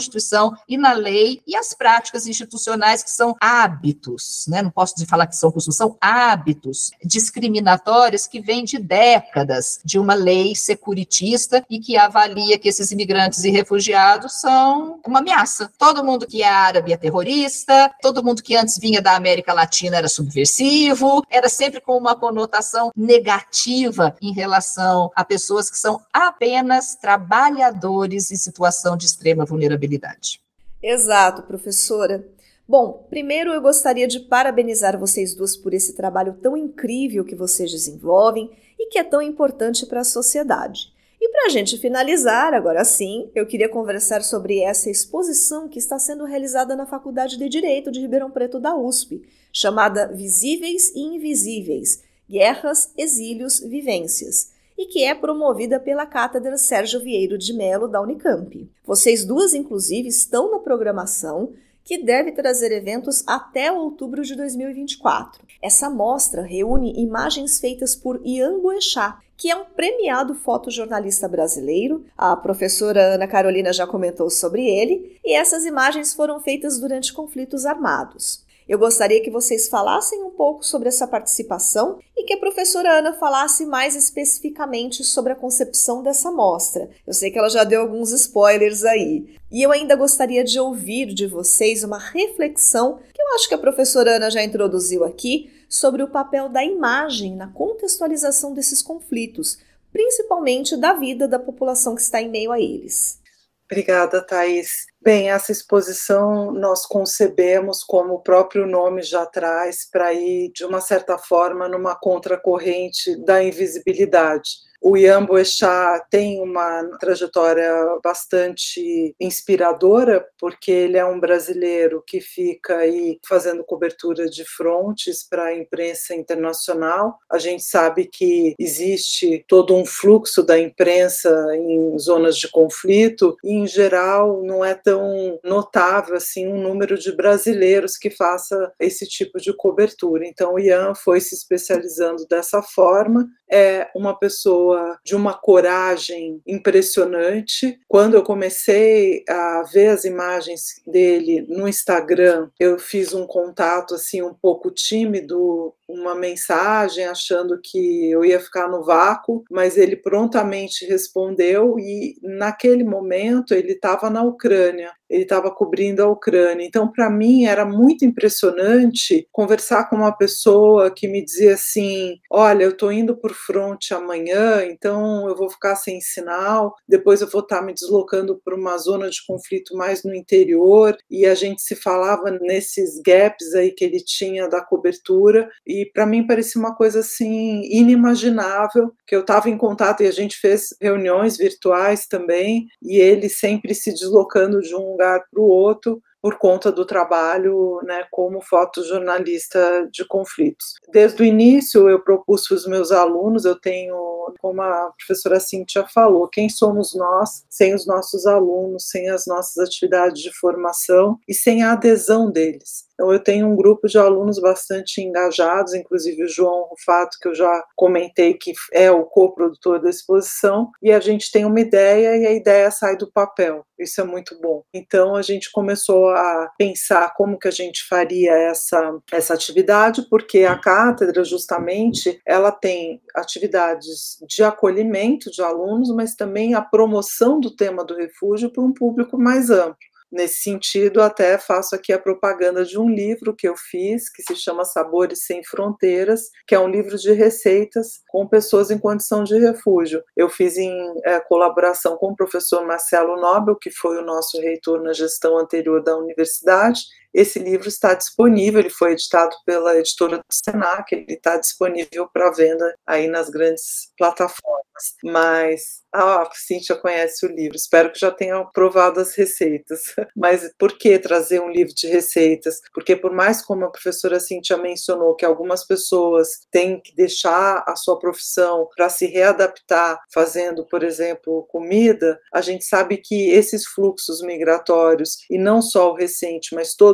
Constituição e na lei, e as práticas institucionais que são hábitos, né? Não posso falar que são costumes, são hábitos discriminatórios que vêm de décadas de uma lei securitista e que avalia que esses imigrantes e refugiados são uma ameaça. Todo mundo que é árabe é terrorista, todo mundo que antes vinha da América Latina era subversivo, era sempre com uma conotação negativa em relação a pessoas que são apenas trabalhadores em situação de extrema vulnerabilidade. Exato, professora. Bom, primeiro eu gostaria de parabenizar vocês duas por esse trabalho tão incrível que vocês desenvolvem e que é tão importante para a sociedade. E para a gente finalizar, agora sim, eu queria conversar sobre essa exposição que está sendo realizada na Faculdade de Direito de Ribeirão Preto da USP, chamada Visíveis e Invisíveis, Guerras, Exílios, Vivências, e que é promovida pela Cátedra Sérgio Vieiro de Mello da Unicamp. Vocês duas, inclusive, estão na programação que deve trazer eventos até outubro de 2024. Essa mostra reúne imagens feitas por Ian Boechat, que é um premiado fotojornalista brasileiro. A professora Ana Carolina já comentou sobre ele, e essas imagens foram feitas durante conflitos armados. Eu gostaria que vocês falassem um pouco sobre essa participação e que a professora Ana falasse mais especificamente sobre a concepção dessa mostra. Eu sei que ela já deu alguns spoilers aí. E eu ainda gostaria de ouvir de vocês uma reflexão, que eu acho que a professora Ana já introduziu aqui, sobre o papel da imagem na contextualização desses conflitos, principalmente da vida da população que está em meio a eles. Obrigada, Thaís. Bem, essa exposição nós concebemos, como o próprio nome já traz, para ir, de uma certa forma, numa contracorrente da invisibilidade. O Ian Boechat tem uma trajetória bastante inspiradora, porque ele é um brasileiro que fica aí fazendo cobertura de frontes para a imprensa internacional. A gente sabe que existe todo um fluxo da imprensa em zonas de conflito e, em geral, não é tão notável assim um número de brasileiros que faça esse tipo de cobertura. Então, o Ian foi se especializando dessa forma. É uma pessoa de uma coragem impressionante. Quando eu comecei a ver as imagens dele no Instagram, eu fiz um contato assim um pouco tímido, uma mensagem achando que eu ia ficar no vácuo, mas ele prontamente respondeu e naquele momento ele estava na Ucrânia, ele estava cobrindo a Ucrânia. Então, para mim, era muito impressionante conversar com uma pessoa que me dizia assim, olha, eu estou indo por fronte amanhã, então eu vou ficar sem sinal, depois eu vou estar me deslocando para uma zona de conflito mais no interior, e a gente se falava nesses gaps aí que ele tinha da cobertura, e para mim parecia uma coisa assim inimaginável, que eu estava em contato, e a gente fez reuniões virtuais também, e ele sempre se deslocando de um lugar para o outro, por conta do trabalho, né, como fotojornalista de conflitos. Desde o início eu propus para os meus alunos, eu tenho, como a professora Cíntia falou, quem somos nós sem os nossos alunos, sem as nossas atividades de formação e sem a adesão deles. Então, eu tenho um grupo de alunos bastante engajados, inclusive o João Rufato, que eu já comentei, que é o coprodutor da exposição, e a gente tem uma ideia e a ideia sai do papel. Isso é muito bom. Então, a gente começou a pensar como que a gente faria essa atividade, porque a cátedra, justamente, ela tem atividades de acolhimento de alunos, mas também a promoção do tema do refúgio para um público mais amplo. Nesse sentido, até faço aqui a propaganda de um livro que eu fiz, que se chama Sabores Sem Fronteiras, que é um livro de receitas com pessoas em condição de refúgio. Eu fiz em colaboração com o professor Marcelo Nobel, que foi o nosso reitor na gestão anterior da universidade. Esse livro está disponível, ele foi editado pela editora do Senac, ele está disponível para venda aí nas grandes plataformas. Mas a Cíntia conhece o livro, espero que já tenha provado as receitas. Mas por que trazer um livro de receitas? Porque por mais como a professora Cíntia mencionou, que algumas pessoas têm que deixar a sua profissão para se readaptar fazendo, por exemplo, comida, a gente sabe que esses fluxos migratórios, e não só o recente, mas todos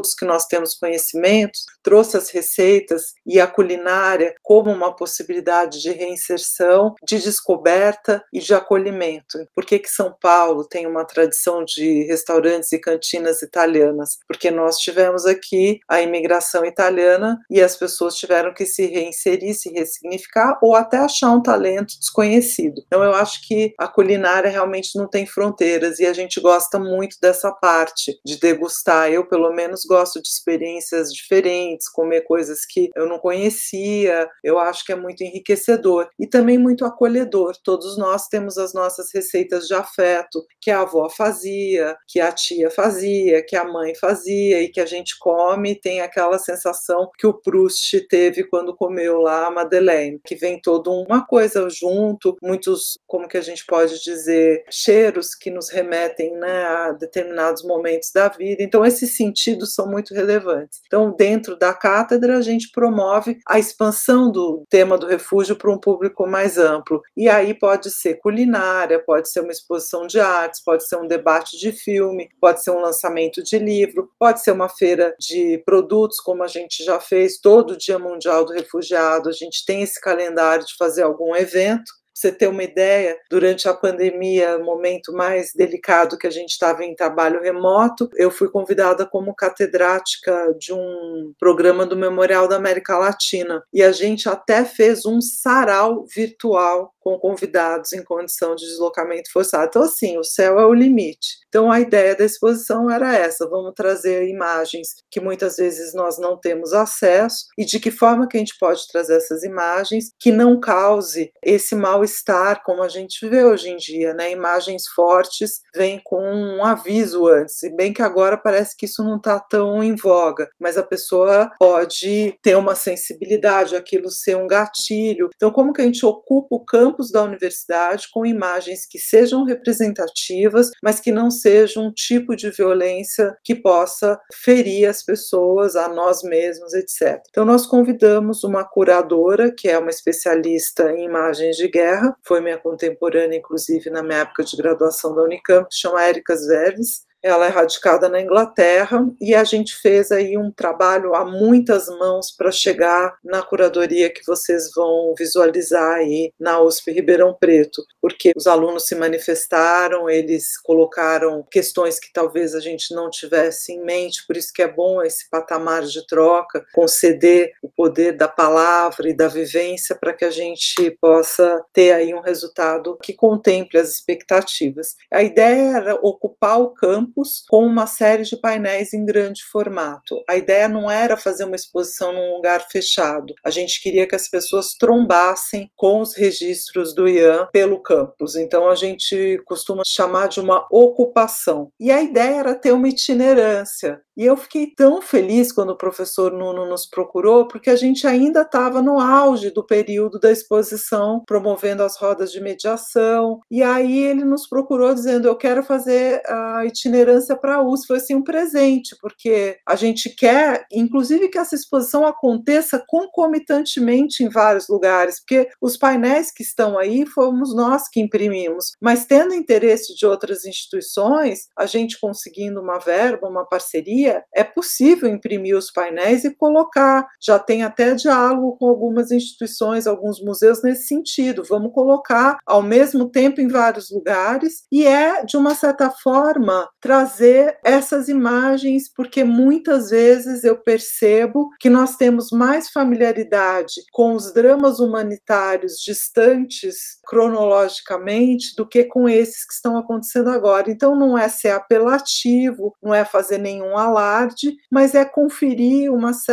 todos que nós temos conhecimentos, trouxe as receitas e a culinária como uma possibilidade de reinserção, de descoberta e de acolhimento. Por que São Paulo tem uma tradição de restaurantes e cantinas italianas? Porque nós tivemos aqui a imigração italiana e as pessoas tiveram que se reinserir, se ressignificar ou até achar um talento desconhecido. Então eu acho que a culinária realmente não tem fronteiras e a gente gosta muito dessa parte de degustar. Eu, pelo menos, gosto de experiências diferentes, comer coisas que eu não conhecia. Eu acho que é muito enriquecedor e também muito acolhedor. Todos nós temos as nossas receitas de afeto, que a avó fazia, que a tia fazia, que a mãe fazia e que a gente come e tem aquela sensação que o Proust teve quando comeu lá a Madeleine, que vem toda uma coisa junto, muitos, como que a gente pode dizer, cheiros que nos remetem, né, a determinados momentos da vida. Então esses sentidos são muito relevantes. Então dentro da cátedra a gente promove a expansão do tema do refúgio para um público mais amplo. E aí pode ser culinária, pode ser uma exposição de artes, pode ser um debate de filme, pode ser um lançamento de livro, pode ser uma feira de produtos, como a gente já fez todo o Dia Mundial do Refugiado. A gente tem esse calendário de fazer algum evento. Pra você ter uma ideia, durante a pandemia, momento mais delicado que a gente estava em trabalho remoto, eu fui convidada como catedrática de um programa do Memorial da América Latina e a gente até fez um sarau virtual com convidados em condição de deslocamento forçado. Então, assim, o céu é o limite. Então, a ideia da exposição era essa: vamos trazer imagens que muitas vezes nós não temos acesso e de que forma que a gente pode trazer essas imagens que não cause esse mal-estar como a gente vê hoje em dia, né? Imagens fortes vêm com um aviso antes, se bem que agora parece que isso não está tão em voga, mas a pessoa pode ter uma sensibilidade, aquilo ser um gatilho. Então, como que a gente ocupa o campus da universidade com imagens que sejam representativas, mas que não sejam um tipo de violência que possa ferir as pessoas, a nós mesmos, etc. Então nós convidamos uma curadora, que é uma especialista em imagens de guerra, foi minha contemporânea, inclusive, na minha época de graduação da Unicamp, que chama Érica Zerves. Ela é radicada na Inglaterra e a gente fez aí um trabalho a muitas mãos para chegar na curadoria que vocês vão visualizar aí na USP Ribeirão Preto, porque os alunos se manifestaram, eles colocaram questões que talvez a gente não tivesse em mente, por isso que é bom esse patamar de troca, conceder o poder da palavra e da vivência para que a gente possa ter aí um resultado que contemple as expectativas. A ideia era ocupar o campo com uma série de painéis em grande formato. A ideia não era fazer uma exposição num lugar fechado. A gente queria que as pessoas trombassem com os registros do IAM pelo campus. Então a gente costuma chamar de uma ocupação. E a ideia era ter uma itinerância. E eu fiquei tão feliz quando o professor Nuno nos procurou, porque a gente ainda estava no auge do período da exposição, promovendo as rodas de mediação. E aí ele nos procurou dizendo: eu quero fazer a itinerância para a USP. Foi assim um presente, porque a gente quer, inclusive, que essa exposição aconteça concomitantemente em vários lugares, porque os painéis que estão aí fomos nós que imprimimos. Mas tendo interesse de outras instituições, a gente conseguindo uma verba, uma parceria, é possível imprimir os painéis e colocar. Já tem até diálogo com algumas instituições, alguns museus nesse sentido. Vamos colocar ao mesmo tempo em vários lugares e de uma certa forma, trazer essas imagens, porque muitas vezes eu percebo que nós temos mais familiaridade com os dramas humanitários distantes cronologicamente do que com esses que estão acontecendo agora. Então não é ser apelativo, não é fazer nenhum alarde, mas é conferir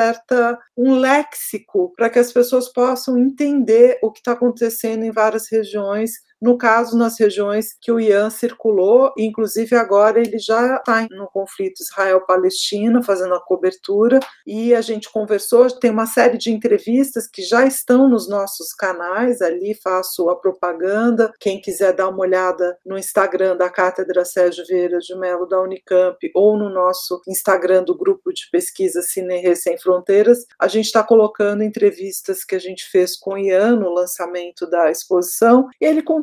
um léxico para que as pessoas possam entender o que está acontecendo em várias regiões, no caso, nas regiões que o Ian circulou, inclusive agora ele já está no conflito Israel-Palestina, fazendo a cobertura, e a gente conversou, tem uma série de entrevistas que já estão nos nossos canais, ali faço a propaganda, quem quiser dar uma olhada no Instagram da Cátedra Sérgio Vieira de Mello da Unicamp, ou no nosso Instagram do Grupo de Pesquisa CineRe Sem Fronteiras, a gente está colocando entrevistas que a gente fez com o Ian no lançamento da exposição, e ele contando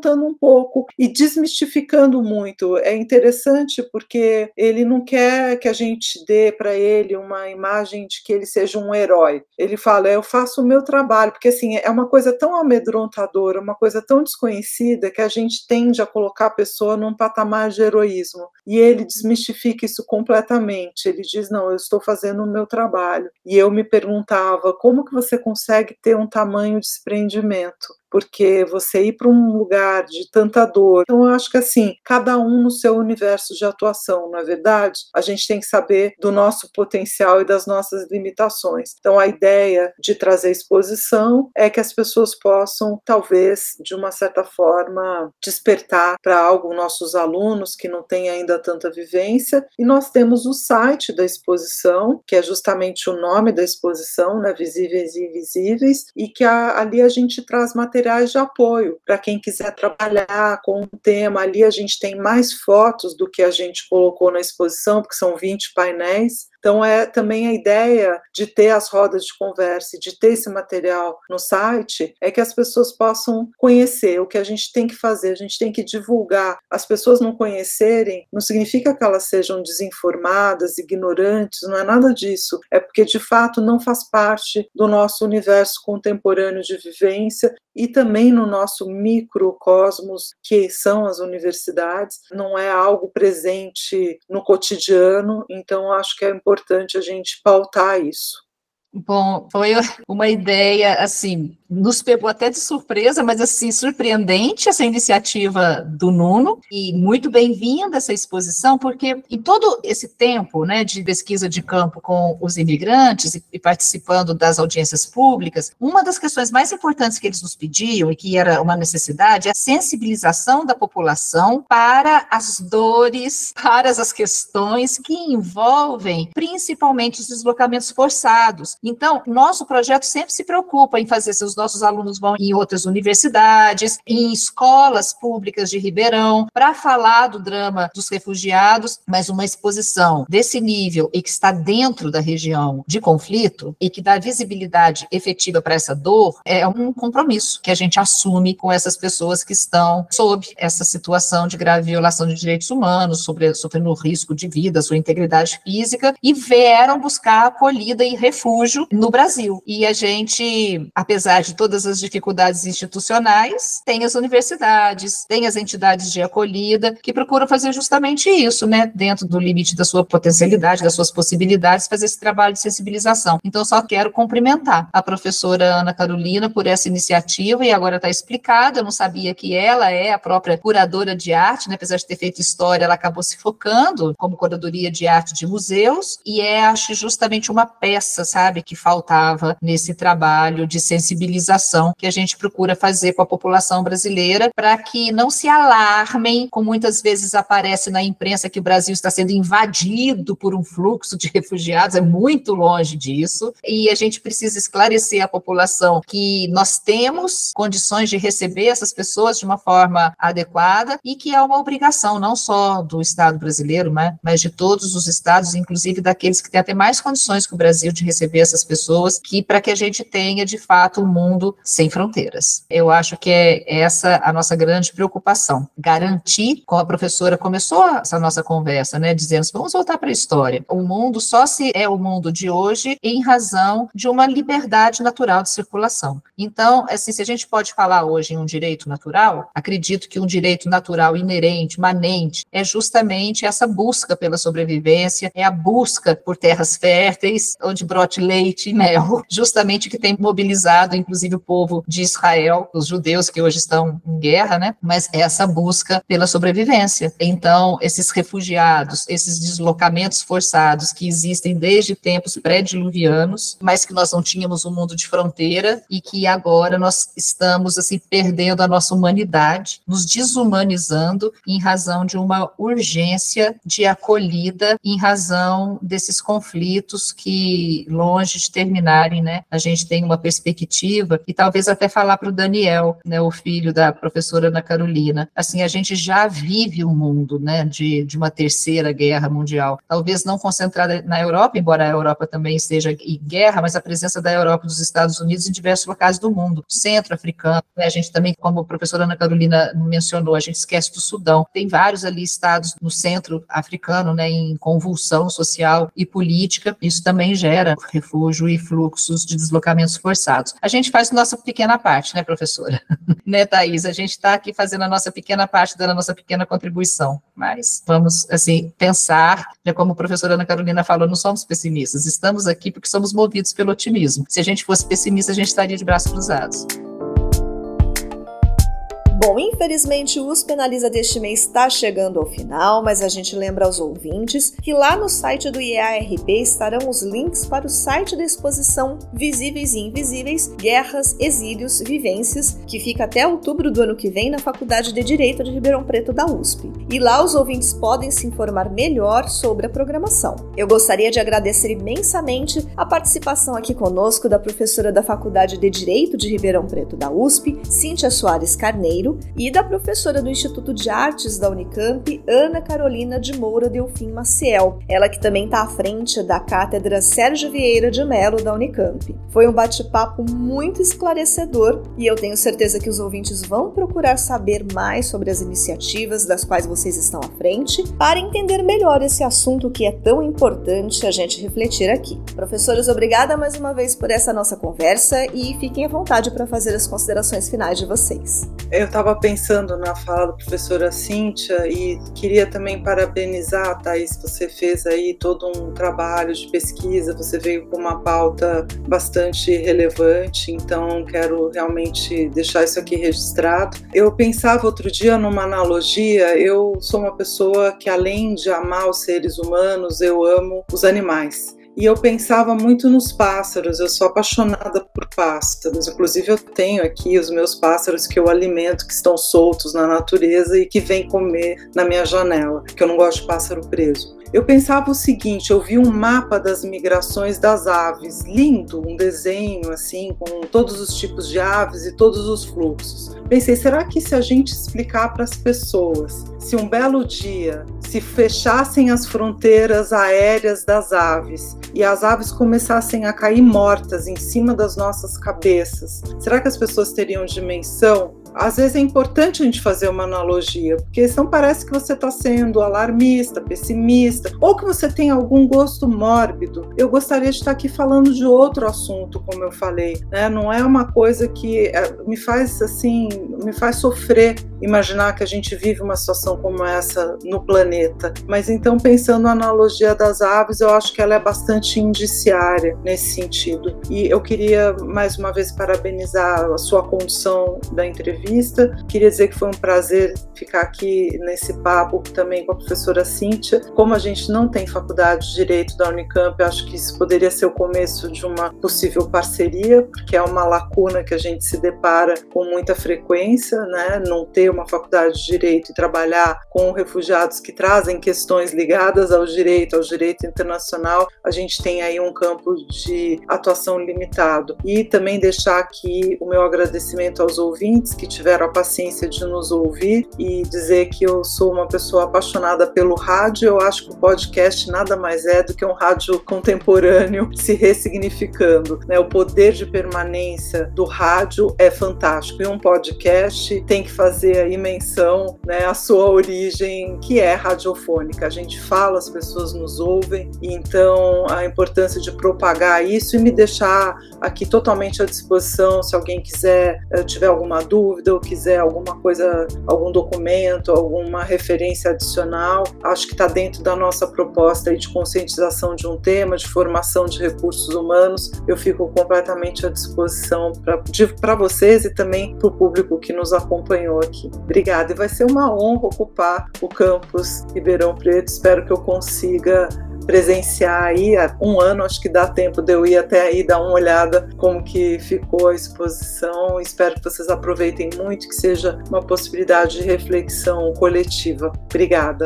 contando um pouco e desmistificando muito. É interessante porque ele não quer que a gente dê para ele uma imagem de que ele seja um herói. Ele fala, eu faço o meu trabalho, porque assim, é uma coisa tão amedrontadora, uma coisa tão desconhecida que a gente tende a colocar a pessoa num patamar de heroísmo. E ele desmistifica isso completamente. Ele diz, não, eu estou fazendo o meu trabalho. E eu me perguntava, como que você consegue ter um tamanho desprendimento? Porque você ir para um lugar de tanta dor. Então, eu acho que assim, cada um no seu universo de atuação, não é verdade? A gente tem que saber do nosso potencial e das nossas limitações. Então, a ideia de trazer exposição é que as pessoas possam, talvez, de uma certa forma, despertar para algo nossos alunos que não têm ainda tanta vivência. E nós temos o site da exposição, que é justamente o nome da exposição, né, Visíveis e Invisíveis, e que ali a gente traz materiais de apoio para quem quiser trabalhar com o tema. Ali a gente tem mais fotos do que a gente colocou na exposição, porque são 20 painéis. Então, é também a ideia de ter as rodas de conversa e de ter esse material no site, é que as pessoas possam conhecer o que a gente tem que fazer, a gente tem que divulgar. As pessoas não conhecerem, não significa que elas sejam desinformadas, ignorantes, não é nada disso. É porque, de fato, não faz parte do nosso universo contemporâneo de vivência e também no nosso microcosmos, que são as universidades. Não é algo presente no cotidiano, então acho que é importante a gente pautar isso. Bom, foi uma ideia, assim, nos pegou até de surpresa, mas, assim, surpreendente essa iniciativa do Nuno, e muito bem-vinda essa exposição, porque em todo esse tempo, né, de pesquisa de campo com os imigrantes e participando das audiências públicas, uma das questões mais importantes que eles nos pediam, e que era uma necessidade, é a sensibilização da população para as dores, para as questões que envolvem, principalmente, os deslocamentos forçados. Então, nosso projeto sempre se preocupa em fazer se os nossos alunos vão em outras universidades, em escolas públicas de Ribeirão, para falar do drama dos refugiados, mas uma exposição desse nível e que está dentro da região de conflito e que dá visibilidade efetiva para essa dor, é um compromisso que a gente assume com essas pessoas que estão sob essa situação de grave violação de direitos humanos, sofrendo risco de vida, sua integridade física, e vieram buscar acolhida e refúgio no Brasil. E a gente, apesar de todas as dificuldades institucionais, tem as universidades, tem as entidades de acolhida que procuram fazer justamente isso, né, dentro do limite da sua potencialidade, das suas possibilidades, fazer esse trabalho de sensibilização. Então, só quero cumprimentar a professora Ana Carolina por essa iniciativa, e agora está explicado. Eu não sabia que ela é a própria curadora de arte, né, apesar de ter feito história, ela acabou se focando como curadoria de arte de museus, e acho justamente uma peça, sabe, que faltava nesse trabalho de sensibilização que a gente procura fazer com a população brasileira, para que não se alarmem, como muitas vezes aparece na imprensa, que o Brasil está sendo invadido por um fluxo de refugiados. É muito longe disso, e a gente precisa esclarecer à população que nós temos condições de receber essas pessoas de uma forma adequada, e que é uma obrigação não só do Estado brasileiro, mas de todos os estados, inclusive daqueles que têm até mais condições que o Brasil de receber essas pessoas, para que a gente tenha, de fato, um mundo sem fronteiras. Eu acho que é essa a nossa grande preocupação. Garantir, como a professora começou essa nossa conversa, né, dizendo, vamos voltar para a história. O mundo só se é o mundo de hoje em razão de uma liberdade natural de circulação. Então, assim, se a gente pode falar hoje em um direito natural, acredito que um direito natural inerente, imanente, é justamente essa busca pela sobrevivência, é a busca por terras férteis, onde brote leite e mel, justamente que tem mobilizado, inclusive, o povo de Israel, os judeus que hoje estão em guerra, né? Mas é essa busca pela sobrevivência. Então, esses refugiados, esses deslocamentos forçados que existem desde tempos pré-diluvianos, mas que nós não tínhamos um mundo de fronteira, e que agora nós estamos, assim, perdendo a nossa humanidade, nos desumanizando em razão de uma urgência de acolhida, em razão desses conflitos que, longe antes de terminarem, né, a gente tem uma perspectiva, e talvez até falar para o Daniel, né, o filho da professora Ana Carolina, assim, a gente já vive um mundo, né, de uma terceira guerra mundial, talvez não concentrada na Europa, embora a Europa também esteja em guerra, mas a presença da Europa e dos Estados Unidos em diversos locais do mundo, centro-africano, né, a gente também, como a professora Ana Carolina mencionou, a gente esquece do Sudão, tem vários ali estados no centro africano, né, em convulsão social e política, isso também gera refúgio e fluxos de deslocamentos forçados. A gente faz nossa pequena parte, né, professora? Né, Thaís? A gente está aqui fazendo a nossa pequena parte, dando a nossa pequena contribuição, mas vamos, assim, pensar, né, como a professora Ana Carolina falou, não somos pessimistas, estamos aqui porque somos movidos pelo otimismo. Se a gente fosse pessimista, a gente estaria de braços cruzados. Bom, infelizmente o USP Analisa deste mês está chegando ao final, mas a gente lembra aos ouvintes que lá no site do IARP estarão os links para o site da exposição Visíveis e Invisíveis, Guerras, Exílios, Vivências, que fica até outubro do ano que vem na Faculdade de Direito de Ribeirão Preto da USP. E lá os ouvintes podem se informar melhor sobre a programação. Eu gostaria de agradecer imensamente a participação aqui conosco da professora da Faculdade de Direito de Ribeirão Preto da USP, Cíntia Soares Carneiro, e da professora do Instituto de Artes da Unicamp, Ana Carolina de Moura Delfim Maciel, ela que também está à frente da Cátedra Sérgio Vieira de Mello da Unicamp. Foi um bate-papo muito esclarecedor e eu tenho certeza que os ouvintes vão procurar saber mais sobre as iniciativas das quais vocês estão à frente para entender melhor esse assunto que é tão importante a gente refletir aqui. Professores, obrigada mais uma vez por essa nossa conversa e fiquem à vontade para fazer as considerações finais de vocês. Eu estava pensando na fala da professora Cíntia e queria também parabenizar, Thaís, você fez aí todo um trabalho de pesquisa, você veio com uma pauta bastante relevante, então quero realmente deixar isso aqui registrado. Eu pensava outro dia numa analogia, eu sou uma pessoa que além de amar os seres humanos, eu amo os animais. E eu pensava muito nos pássaros, eu sou apaixonada por pássaros, inclusive eu tenho aqui os meus pássaros que eu alimento, que estão soltos na natureza e que vêm comer na minha janela, porque eu não gosto de pássaro preso. Eu pensava o seguinte, eu vi um mapa das migrações das aves, lindo, um desenho assim, com todos os tipos de aves e todos os fluxos. Pensei, será que se a gente explicar para as pessoas, se um belo dia se fechassem as fronteiras aéreas das aves e as aves começassem a cair mortas em cima das nossas cabeças, será que as pessoas teriam dimensão? Às vezes é importante a gente fazer uma analogia, porque senão parece que você está sendo alarmista, pessimista, ou que você tem algum gosto mórbido. Eu gostaria de estar aqui falando de outro assunto, como eu falei, né? Não é uma coisa que me faz sofrer imaginar que a gente vive uma situação como essa no planeta. Mas então, pensando na analogia das aves, eu acho que ela é bastante indiciária nesse sentido. E eu queria, mais uma vez, parabenizar a sua condução da entrevista. Queria dizer que foi um prazer ficar aqui nesse papo também com a professora Cíntia. Como a gente não tem faculdade de Direito da Unicamp, acho que isso poderia ser o começo de uma possível parceria, porque é uma lacuna que a gente se depara com muita frequência, né? Não ter uma faculdade de Direito e trabalhar com refugiados que trazem questões ligadas ao direito internacional, a gente tem aí um campo de atuação limitado. E também deixar aqui o meu agradecimento aos ouvintes que tiveram a paciência de nos ouvir e dizer que eu sou uma pessoa apaixonada pelo rádio. Eu acho que o podcast nada mais é do que um rádio contemporâneo se ressignificando, né? O poder de permanência do rádio é fantástico e um podcast tem que fazer aí menção, né, à sua origem, que é radiofônica. A gente fala, as pessoas nos ouvem, e então a importância de propagar isso e me deixar aqui totalmente à disposição se alguém quiser, tiver alguma dúvida ou quiser alguma coisa, algum documento, alguma referência adicional. Acho que está dentro da nossa proposta aí de conscientização de um tema, de formação de recursos humanos. Eu fico completamente à disposição para vocês e também para o público que nos acompanhou aqui. Obrigada, e vai ser uma honra ocupar o campus Ribeirão Preto. Espero que eu consiga presenciar aí há um ano, acho que dá tempo de eu ir até aí dar uma olhada como que ficou a exposição. Espero que vocês aproveitem muito, que seja uma possibilidade de reflexão coletiva. Obrigada.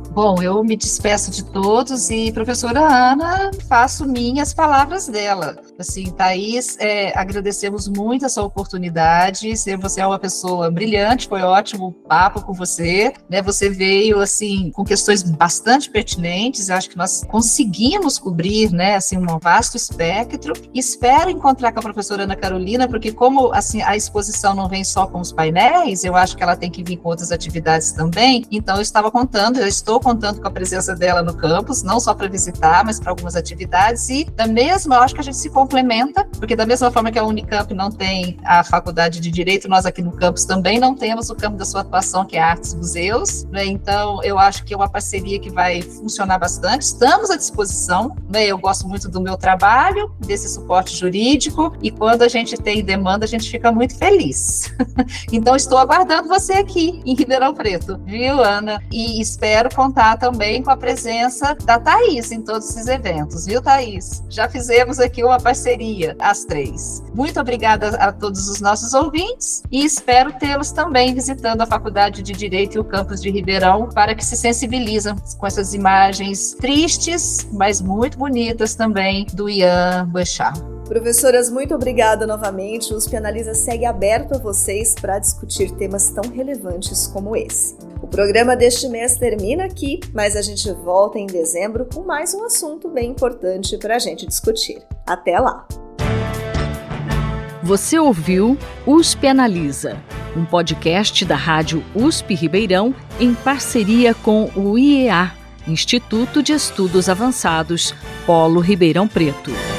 Bom, eu me despeço de todos e, professora Ana, faço minhas palavras dela. Assim, Thaís, agradecemos muito essa oportunidade. Você é uma pessoa brilhante, foi ótimo o papo com você, né? Você veio, assim, com questões bastante pertinentes. Eu acho que nós conseguimos cobrir, né, assim, um vasto espectro. Espero encontrar com a professora Ana Carolina, porque como, assim, a exposição não vem só com os painéis, eu acho que ela tem que vir com outras atividades também. Então, eu estou contando com a presença dela no campus, não só para visitar, mas para algumas atividades, e da mesma, eu acho que a gente se complementa, porque da mesma forma que a Unicamp não tem a faculdade de Direito, nós aqui no campus também não temos o campo da sua atuação, que é Artes e Museus, né? Então, eu acho que é uma parceria que vai funcionar bastante, estamos à disposição, né? Eu gosto muito do meu trabalho, desse suporte jurídico, e quando a gente tem demanda, a gente fica muito feliz. Então, estou aguardando você aqui em Ribeirão Preto, viu, Ana? E espero contar também com a presença da Thaís em todos esses eventos, viu, Thaís? Já fizemos aqui uma parceria, as três. Muito obrigada a todos os nossos ouvintes e espero tê-los também visitando a Faculdade de Direito e o campus de Ribeirão para que se sensibilizem com essas imagens tristes, mas muito bonitas também, do Ian Boechat. Professoras, muito obrigada novamente. O USP Analisa segue aberto a vocês para discutir temas tão relevantes como esse. O programa deste mês termina aqui, mas a gente volta em dezembro com mais um assunto bem importante para a gente discutir. Até lá! Você ouviu USP Analisa, um podcast da Rádio USP Ribeirão em parceria com o IEA, Instituto de Estudos Avançados, Polo Ribeirão Preto.